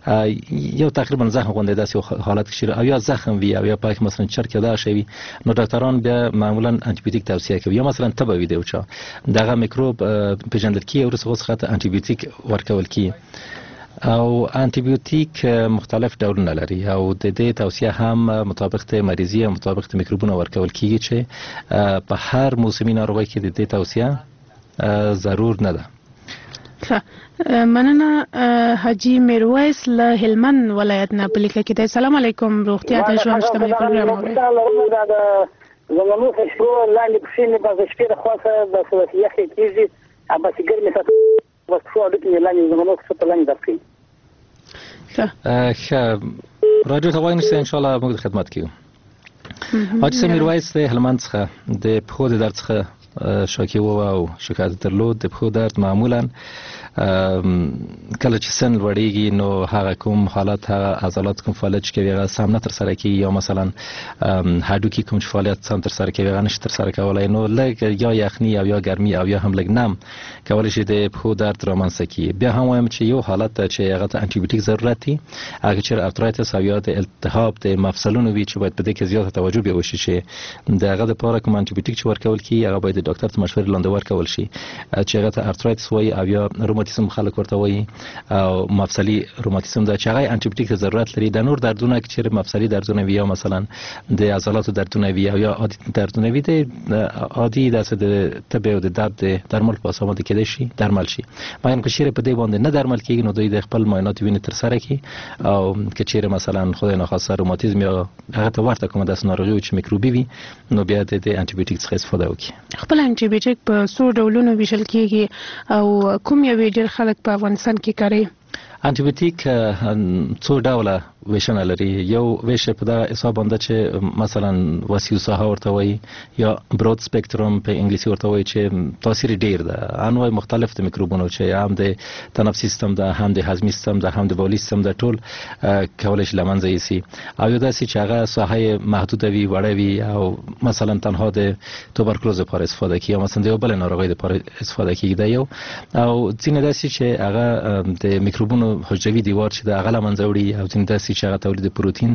یو تقریبا زخم غونډه داسې حالت کې او یا زخم وي او یا پاک مثلا چرک دا شوی نو ډاکټران بیا معمولا انټي بیوټیک توصیه کوي یا مثلا تبه وي دی او چا دغه میکروب پیژندل کی او رسوب څخه انټي بیوټیک ورکول کی او انټي بیوټیک مختلف ډولونه لري او د دې توصیه هم مطابق د مریضي او مطابق د میکروبونو ورکول کیږي چې په هر موسمي ناروغي کې د دې توصیه ضرور نه ده.
مننه. حاجی میرویس له هلمند ولایت نه په لیکه کې دی. سلام علیکم. روغتیا د ژوند شتمنۍ پروګرام اورئ.
زمونږ خو لاندې پښې نه به شپې د خواصه بس یخې کېږي بس ګرمې ساتي بس خو اډو کې لاندې زمونږ څه په لاندې درکې.
ښه راډیو ته وایي نشته ان شاء الله موږ خدمت کوو. حاجی میرویس د هلمند څخه د پښو د درد څخه شاکی وو او شکایت درلود. د پښو درد معمولا کله چې سن وړيږي نو هغه کوم حالت هغه عضلات کوم فعالیت کوي هغه سم نه تر سره کوي یا مثلا هډوکی کوم فعالیت سم تر سره کوي هغه نشي تر سره کولای نو لږ یا یخني او یا ګرمي او یا هم لږ نم کولای شي د پښو درد رامنځته کوي. بیا هم وایم چې یو حالت چې هغه ته انټي بیوټیک ضرورت دی هغه چې ارترایتس او یا د التهاب د مفصلونو وی چې باید په دې کې زیاته توجه به وشي چې دغه د لپاره کوم انټي بیوټیک چې ورکول کی هغه باید د ډاکټر ته مشورې لاندې ورکول شي چې هغه ته ارترایتس وایي او یا روماتیزم خلک ورته وایي او مفصلي روماتیزم دا چې هغه انټي بیوټیک ضرورت لري. د نور دردونه چې مفصلي دردونه وي یا مثلا د عضلاتو دردونه وي او یا عادي دردونه وي د عادي داسې د تبه او د درد درمل په اساس باندې کېدای شي درمل شي مګر که چیرې په دې باندې نه درمل کېږي نو دوی د خپل معاینات ویني تر سره کوي او که چیرې مثلا خدای ناخواسته روماتیزم یا هغه ته ورته کومه داسې ناروغي چې میکروبي وي نو بیا د انټي بیوټیک څخه استفاده وکړي.
خپل انټي بیوټیک په څو ډولونو ویشل کېږي او کوم یو ډېر خلک په افغانستان کې کاروي؟
انټي بیوټیک څو ډوله ویشنه لري. یو ویش په دا حساب باندې چې مثلا وسیع ساحه ورته وایي یا برود سپیکټروم په انګلیسي ورته وایي چې تاثیر ډیر ده انواع مختلف د میکروبونو چې هم د تنفسي سیستم ده هم د هضمي سیستم ده هم د بولي سیستم ده ټول کولای شي لمنځه یوسي او یو داسې چې هغه ساحه محدود وي وړه وي او مثلا تنها د توبرکلوز لپاره استفاده کوي یا مثلا د یو بل ناروغي لپاره استفاده کوي دا یو او ځینې داسې چې هغه د میکروبونو حجروي دیوار چې د هغه منځ وړي او ځینې داسې چې هغه تولید پروتین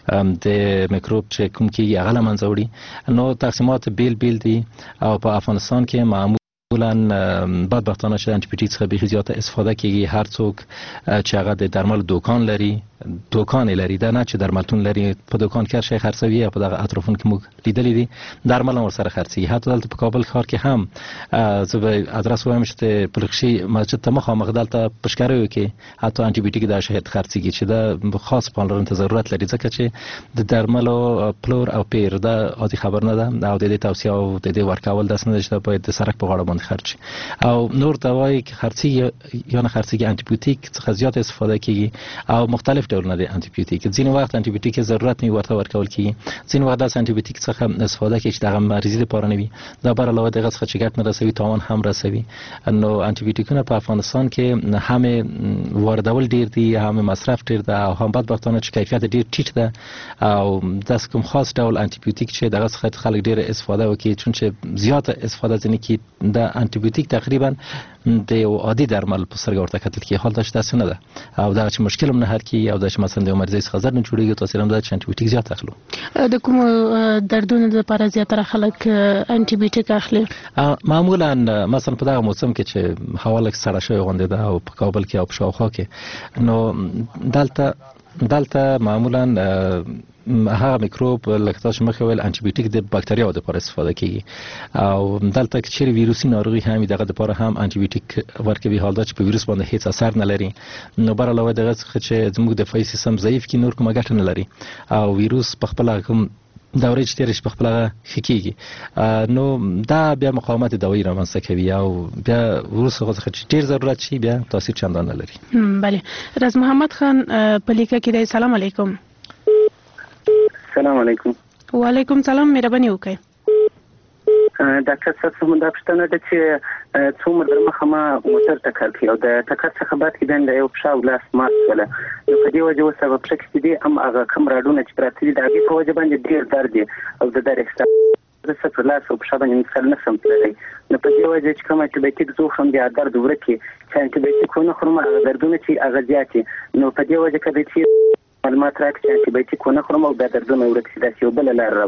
د میکروب چې کوم کې هغه منځ وړي. نو تقسیمات بیل بیل دي او په افغانستان کې معمولا بدبختانه چې انټي بیوټیک څخه به زیاته استفاده کیږي. هر څوک چې هغه د درمل دکان لري دکان لري دا نه چې درملتون لري په دکان کې شي خرڅوي په دغه اطرافون کې موږ لیدلې دي درمل هم سره خرڅي. حتی دلته په کابل ښار کې هم زه به ادرس وایم چې په لخشي مسجد ته مخامخ دلته پشکاریو کې حتی انټي بیوټیک دا شهید خرڅيږي چې دا خاص پالرنت ضرورت لري ځکه چې د درملو پلور او پیر دا عادي خبر نه ده او د دې توصيه او د دې ورکول داس نه چې باید د سرک په غاړه باندې خرڅ او نور دوای کې خرڅي یا نه خرڅيږي انټي بیوټیک څخه زیات استفاده کیږي او مختلف ډولونه د انټي بیوټیک. ځینې وخت انټي بیوټیک ضرورت نه ورته ورکول کیږي ځینې وخت د انټي بیوټیک څخه استفاده کیږي چې دغه مریضي لپاره نه وي دا بر علاوه دغه څخه چې ګټ نه رسوي تاوان هم رسوي. نو انټي بیوټیکونه په افغانستان کې هم واردول ډیر دي هم مصرف ډیر ده او هم بدبختانه چې کیفیت ډیر ټیټ ده او داس کوم خاص ډول انټي بیوټیک چې دغه څخه خلک ډیر استفاده وکړي چون چې زیاته استفاده ځنې کې د انټي بیوټیک تقریبا د یو عادي درمل په سترګه ورته کتل کې حال داشته داسې نه ده او دا چې مشکل هم نه حل کی او دا چې مثلا د مریض څخه زر نه جوړیږي تاثیر هم دا چې انټي بیوټیک زیات اخلو.
د کوم دردونو لپاره زیاتره خلک انټي بیوټیک اخلي؟
معمولا مثلا په دغه موسم کې چې هوا لږ سړه شوی غونډه ده او په کابل کې او په شاوخوا کې نو دلته دلته معمولا هغه میکروب لکه تاسو مخکې ویل انټي بیوټیک د بکتریاو لپاره استفاده کیږي او دلته کې چې ویروسي ناروغي هم دغه لپاره هم انټي بیوټیک ورکوي حال دا چې په ویروس باندې هیڅ اثر نه لري. نو بر علاوه دغه څخه چې زموږ دفاعي سیستم ضعیف کی نور کومه ګټه نه لري او ویروس په خپل کوم دورې چې تیرې په خپل خکېږي نو دا بیا مقاومت دوایی رامنځته کوي او بیا وروسته څخه چې ډیر ضرورت شي بیا تاثیر چندان نه لري.
بله راز محمد خان په لیکه کې دی سلام علیکم.
سلام علیکم.
وعلیکم سلام مهرباني وکړئ.
ډاکټر صاحب زموږ د پښتنه د چې څو مر مخه ما موټر ټکر کړی او د ټکر څخه بعد کې د یو پښه او لاس مات شول نو په دې وجه وسه په پښه کې دي هم هغه کم راډونه چې پراته دي د هغې په وجه باندې ډېر درد دی او د درد احساس زه صفر لاس او پښه باندې مثال نه سم تللی نو په دې وجه چې کوم انټي بیوټیک زه وخورم بیا درد ورک کړي چې انټي بیوټیک ونه خورم هغه دردونه چې هغه زیات دي نو په دې وجه که دی چې معلومات راکړي چې انټي بیوټیک ونه خورم او بیا دردونه ورک شي داسې یو بله لار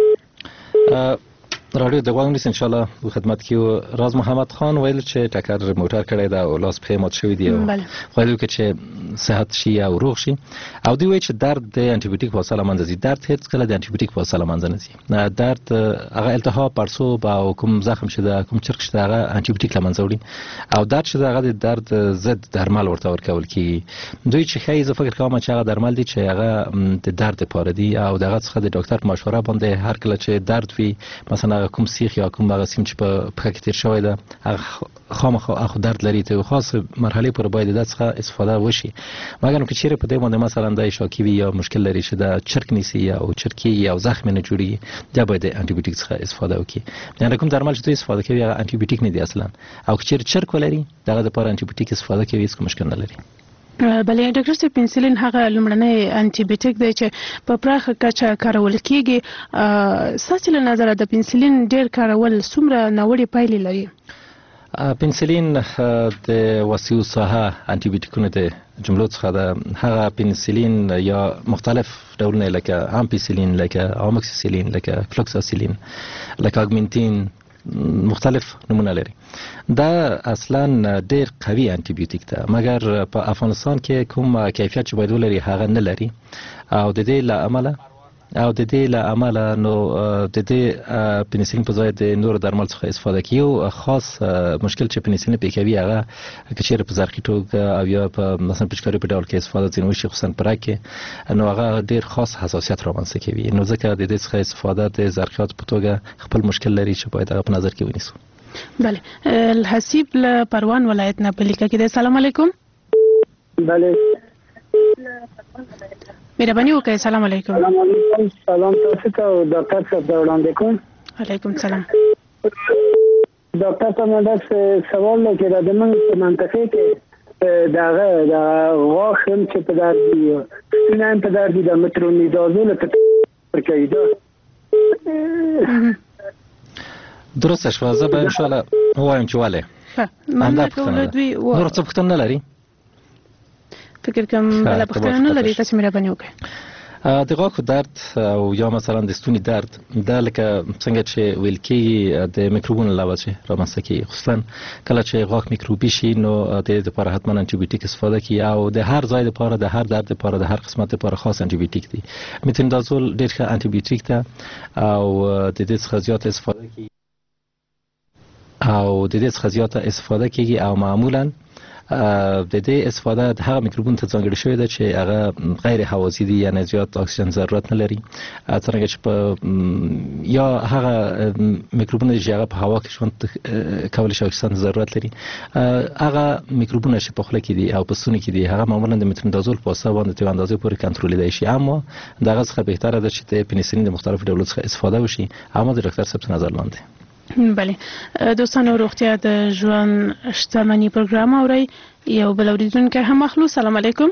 راوښیي.
رادیو د غوښتنې ان شاء الله په خدمت کې راز محمد خان ویل چې ټکر موټر کړی دا او لاس په مات شوی دی او خو دوی چې صحت شي او روغ شي او دوی وایي چې درد د انټي بیوټیک په وسیله منځ ځي. درد هیڅ کله د انټي بیوټیک په وسیله منځ نه ځي. درد هغه التهاب پړسوب او کوم زخم چې د کوم چرخ چې هغه انټي بیوټیک لمنځ وړي او درد چې هغه د درد ضد درمل ورته ورکول کیږي. دوی چې خی زه فکر کوم چې هغه درمل دي چې هغه د درد لپاره دي او دغه څخه د ډاکټر په مشوره باندې هر کله چې درد وي مثلا کوم سیخ یا کوم هغه سیم چې په پخه کې تیر شوی ده هغه خامخا اخو درد لري ته خاص مرحله پر باید د څخه استفاده وشي مګر که چیرې په دې باندې مثلا د شاکی وي یا مشکل لري چې د چرک نیسی یا او چرکی یا زخم نه جوړي دا باید انټي بیوټیک څخه استفاده وکړي. یعنی کوم درمل چې دوی استفاده کوي هغه انټي بیوټیک نه دی اصلا او که چیرې چرک ولري دغه لپاره انټي بیوټیک استفاده کوي هیڅ مشکل نه لري.
بلې ډاکټر صاحب پنسلین هغه لومړنی انټي بیوټیک دی چې په پراخه کچه کارول کیږي. ستاسو له نظره د پنسلین ډیر کارول څومره ناوړه پایلې لري؟
پنسلین د وسیو ساحه انټي بیوټیکونه د جملو څخه ده. هغه پنسلین یا مختلف ډولونه لکه امپیسلین لکه اموکسیسلین لکه فلوکساسیلین لکه اگمنتین مختلف نمونه لري. دا اصلا ډیر قوي انټي بیوټیک ده مګر په افغانستان کې کوم کیفیت چې باید ولري هغه نه لري او د دې له امله او د دې له امله نو د دې پنسلین په ځای د نور درمل څخه استفاده کوي او خاص مشکل چې پنسلین په کوي هغه کچېره په زرخي توګه او یا په مثلا پچکاري په ډول کې استفاده ځینې وشي خصوصا پر کې نو هغه ډیر خاص حساسیت رامنځته کوي نو ځکه د دې څخه استفاده د زرخیات په توګه خپل مشکل لري چې باید هغه په نظر کې ونیسو.
بله الحسیب له پروان ولایت نه په لیکه کې دی سلام علیکم.
بله
مهرباني وکړئ. سلام علیکم.
سلام علیکم. سلام تاسو ته او ډاکټر صاحب ته وړاندې کوم.
علیکم سلام.
ډاکټر صاحب دا سوال لکه د موږ په منطقه کې داغه د غاښ چې په درد دی سپینان په درد دی د مترونیدازول په کېده
درسته شو زه به ان شاء الله وایم چې والے
ها مننه کوم دوی
نور څه پوښتنه لري؟
فکر کوم بل پښتنه نه لري تاسو مهرباني وکړئ.
د غاښ درد او یا مثلا د ستوني درد د لکه څنګه چې ویل کېږي د میکروبونو له وجې رامنځته کېږي، خصوصا کله چې غاښ میکروبي شي نو د دې لپاره حتما انټي بیوټیک استفاده کړي او د هر ځای لپاره د هر درد لپاره د هر قسمت لپاره خاص انټي بیوټیک دی. مترونیدازول ډېر ښه انټي بیوټیک ده او د دې څخه زیاته استفاده کېږي او د دې څخه زیاته استفاده کېږي او معمولا د دې استفاده د هغه میکروبونو ته ځانګړې شوې ده چې هغه غیر هوازی دي، یعنی زیات اکسیجن ضرورت نه لري، څنګه چې په یا هغه میکروبونه چې هغه په هوا کې ژوند کولای شي اکسیجن ضرورت لري، هغه میکروبونه چې په خوله کې دي او په ستوني کې دي هغه معمولا د مترونیدازول په واسطه باندې تر اندازې پورې کنټرولېدای شي، اما دغه څخه بهتره ده چې د پنیسلین د مختلفو ډولونو څخه استفاده وشي. اما د ډاکټر صاحب نظر لاندې
بله دوستانو روغتیا د ژوند شتمني پروګرام اوري یو بل اوریدونکو هم اخلو. سلام علیکم.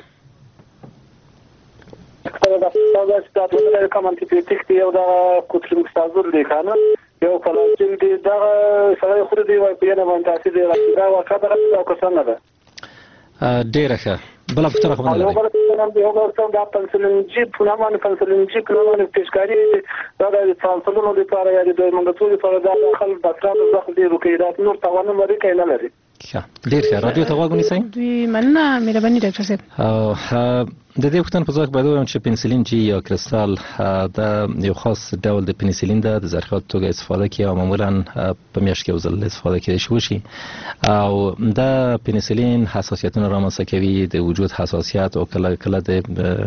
دا کوم انټي بیوټیک دی او دا کوترمکسازول دی کنه یو فلاجین دی دا سره خو دی وای په نه باندې تاسو دی دا وکړه دا کوڅه نه ده
ډیره ښه. بل فتره خو نه لري
نام دی هغه څنګه دا پنسلین جی په نامه پنسلین جی په نامه پیشکاری دا د ترانسفرونو لپاره یا د منډتو لپاره دا خل ډاکټرانو ځخ دی روکیدات نور توانه لري کینه لري.
ډیر ښه. رادیو ته غوږ ونیسئ.
دوی مننه مهرباني ډاکټر صاحب.
او د دې وختن په ځکه باید وایم چې پنسلین جی یا کریستال دا یو خاص ډول د پنسلین ده، د زرخات توګه استفاده کوي او معمولا په میاشت کې یو ځل استفاده کېدای شي وشي او دا پنسلین حساسیتونه رامنځته کوي، د وجود حساسیت او کله کله د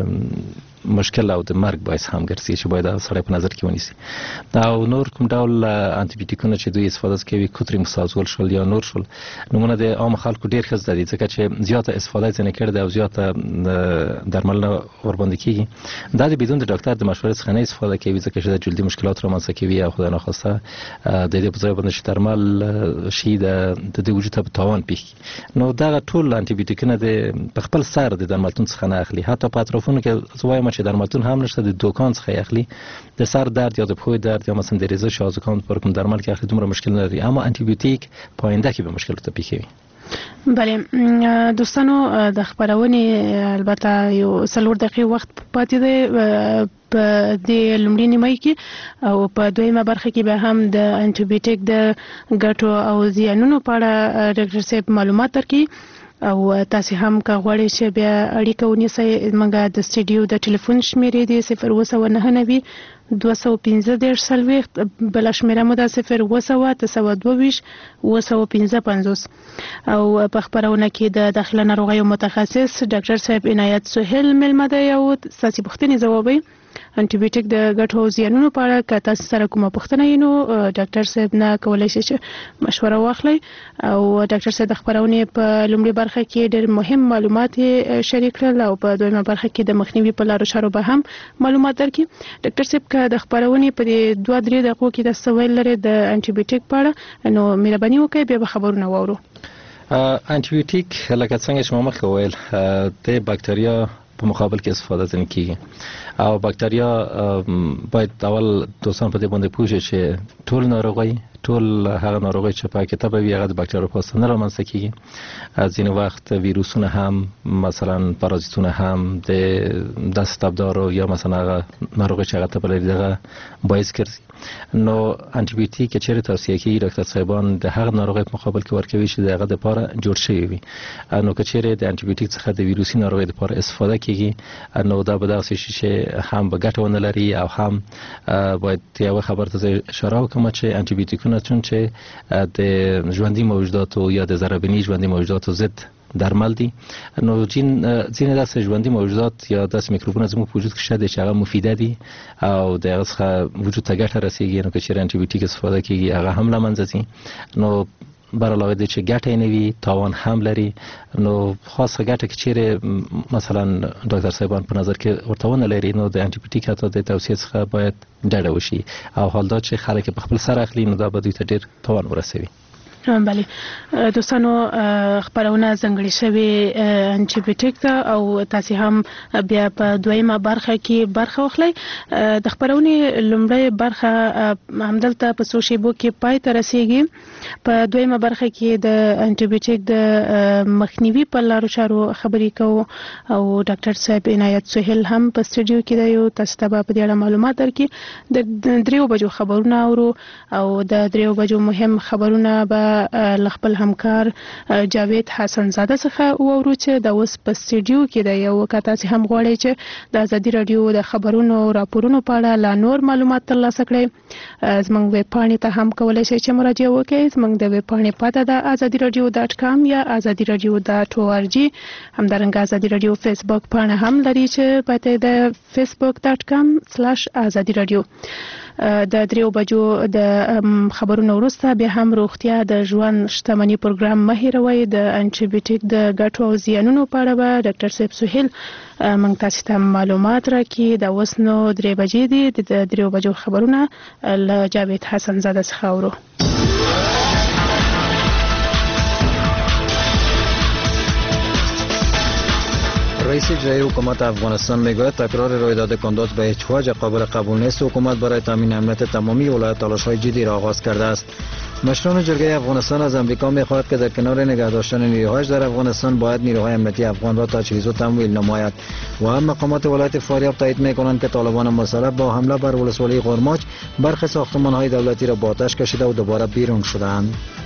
مشکل او د مرګ باعث هم ګرځي چې باید سړی په نظر کې ونیسي. او نور کوم ډول انټي بیوټیکونه چې دوی استفاده کوي کوترمکسازول شول یا نور شول نمونه د عام خلکو ډیر ښه زده دي ځکه چې زیاته استفاده ځنه کړي او زیاته درملنه ورباندې کیږي. دا د بدون د ډاکټر د مشورې څخه نه استفاده کوي ځکه چې د جلدي مشکلات رامنځته کوي او خدای ناخواسته د دې په ځای باندې چې درمل شي د د وجود ته تاوان پیښ. نو دا ټول انټي بیوټیکونه د خپل سر د درملتون څخه نه اخلي، حتی په اطرافونو کې زوایم چې درملتون هم نشته د دوکان څخه اخلي، د سر درد یا د پښو درد یا مثلا د ریزش یا زکام پر کوم درمل کې اخلي دومره مشکل نه لري، اما انټي بیوټیک پاینده کې به مشکل ته پیښوي.
بله دوستانو د خبرونې البته یو څلور دقیقې وخت پاتې دی په دې لومړي نیمه کې او په دویمه برخه کې به هم د انټي بیوټیک د ګټو او زیانونو په اړه ډاکټر صاحب معلومات درکړي او تاسو هم که غواړئ چې بیا اړیکه ونیسئ زموږ د سټډیو د ټلیفون شمیرې دی صفر اووه سوه نهه نوي دوه سوه پنځه دېرش څلوېښت، بله شمیره مو ده صفر اووه سوه اته سوه دوه ویشت اووه سوه پنځه پنځوس او په خپرونه کې د داخله ناروغیو متخصص ډاکټر صاحب عنایت سهیل میلمه دی او ستاسې پوښتنې ځوابوي. انټي بیوټیک د ګټو او زیانونو په اړه که تاسو سره کومه پوښتنه وي نو ډاکټر صاحب نه کولی شئ چې مشوره واخلئ او ډاکټر صاحب د خپرونې په لومړي برخه کې ډېر مهم معلومات شریک کړل او په دویمه برخه کې د مخنیوي په لارو چارو به هم معلومات درکړي. ډاکټر صاحب که د خپرونې په دې دوه درې دقیقو کې د څه ویل لري د انټي بیوټیک په اړه نو مهرباني وکړئ بیا به خبرونه واورو.
انټي بیوټیک لکه څنګه چې ما مخکې وویل د باکتریا په مقابل کې استفاده ځنې کیږي او باکتریا باید اول دوستان په دې باندې پوه شي چې ټول ناروغي ټول هغه ناروغي چې په کتابه وي هغه د باکتریا په واسطه نه رامنځته کیږي. ځینې وخت ویروسونه هم مثلا پارازیتونه هم د دست ابدارو یا مثلا هغه ناروغي چې هغه ته بلري دغه باعث ګرځي. نو انټي بیوټیک چې توصیه کوي ډاکټر صاحبان د هغه ناروغي په مقابل کې ورکوي چې دغه د لپاره جوړ شوی وي. نو که چیرې د انټي بیوټیک څخه د ویروسي ناروغي لپاره استفاده کیږي نو دا به داسې شي چې هم به ګټه ونه لري او هم باید یو خبر ته اشاره وکړم چې انټي بیوټیکونه چون چې د ژوندي موجوداتو یا د ضربني ژوندي موجوداتو ضد درمل دي نو جین ځینې داسې ژوندي موجودات یا داسې میکروبونه زموږ په وجود کې شته چې هغه مفیده دي او د هغه څخه وجود ته ګټه رسیږي. نو که چیرې انټي بیوټیک استفاده کیږي هغه هم له منځه ځي. نو بر علاوه د چې ګټه نه وي تاوان هم لري. نو خاصه ګټه کې چیرې مثلا ډاکټر صاحبان په نظر کې ورته ونه لري نو د انټي بیوټیک حتی د توصیه څخه باید ډډه وشي او حال دا چې خلک په خپل سر اخلي نو دا به دوی ته ډیر تاوان ورسوي.
بله دوستانو خبرونه ځنګړې شوې انټي بیوټیک ته او تاسو هم بیا په دویمه برخه کې برخه واخلئ. د خبرونې لومړی برخه همدلته په څو شیبو کې پای ته رسیږي. په دویمه برخه کې د انټي بیوټیک د مخنیوي په لارو چارو خبرې کوو او ډاکټر صاحب عنایت سهیل هم په سټوډیو کې دی او تاسو ته په دې اړه معلومات درکړي. د دریو بجو خبرونه اورو او د دریو بجو مهم خبرونه به خپل همکار جاوید حسن زاده څخه وورو چې د اوس په سټوډیو کې دی او کته چې هم غواړي چې د ازادي رادیو د خبرونو او راپورونو په اړه لا نور معلومات ترلاسه کړئ. زموږ ویب پاڼې ته هم کولای شئ چې مراجعه وکړئ. زموږ د ویب پاڼې پته ده ازادي رادیو ډاټ کام یا ازادي رادیو ډاټ او ار جی. همدارنګه ازادي رادیو فیسبوک پاڼه هم لري چې پته ده فیسبوک ډاټ کام سلاش ازادي رادیو. د دریو بجو د خبرونو وروسته بیا هم روغتیا د ژوند شتمنۍ پروګرام مه هیروئ. د انټي بیوټیک د ګټو او زیانونو په اړه به ډاکټر صاحب سهیل موږ تاسو ته معلومات راکړي. د اوس نو درې بجې دي. د دریو بجو خبرونه له جاوید حسن زاده څخه اورو.
رئیس اجرایی حکومت افغانستان میگوید تکرار رویداد کنداز به هیچ وجه قابل قبول نیست. حکومت برای تامین امنیت تمامی ولایت تلاش‌های جدی را آغاز کرده است. مشران جرگه افغانستان از امریکا می‌خواهد که در کنار نگه داشتن نیروهایش در افغانستان باید نیروهای امنیتی افغان را تجهیز و تمویل نماید. و هم مقامات ولایت فاریاب تایید می‌کنند که طالبان مسلح با حمله بر ولسوالی قرماج برخی ساختمان‌های دولتی را با آتش کشیده و دوباره بیرون شدند.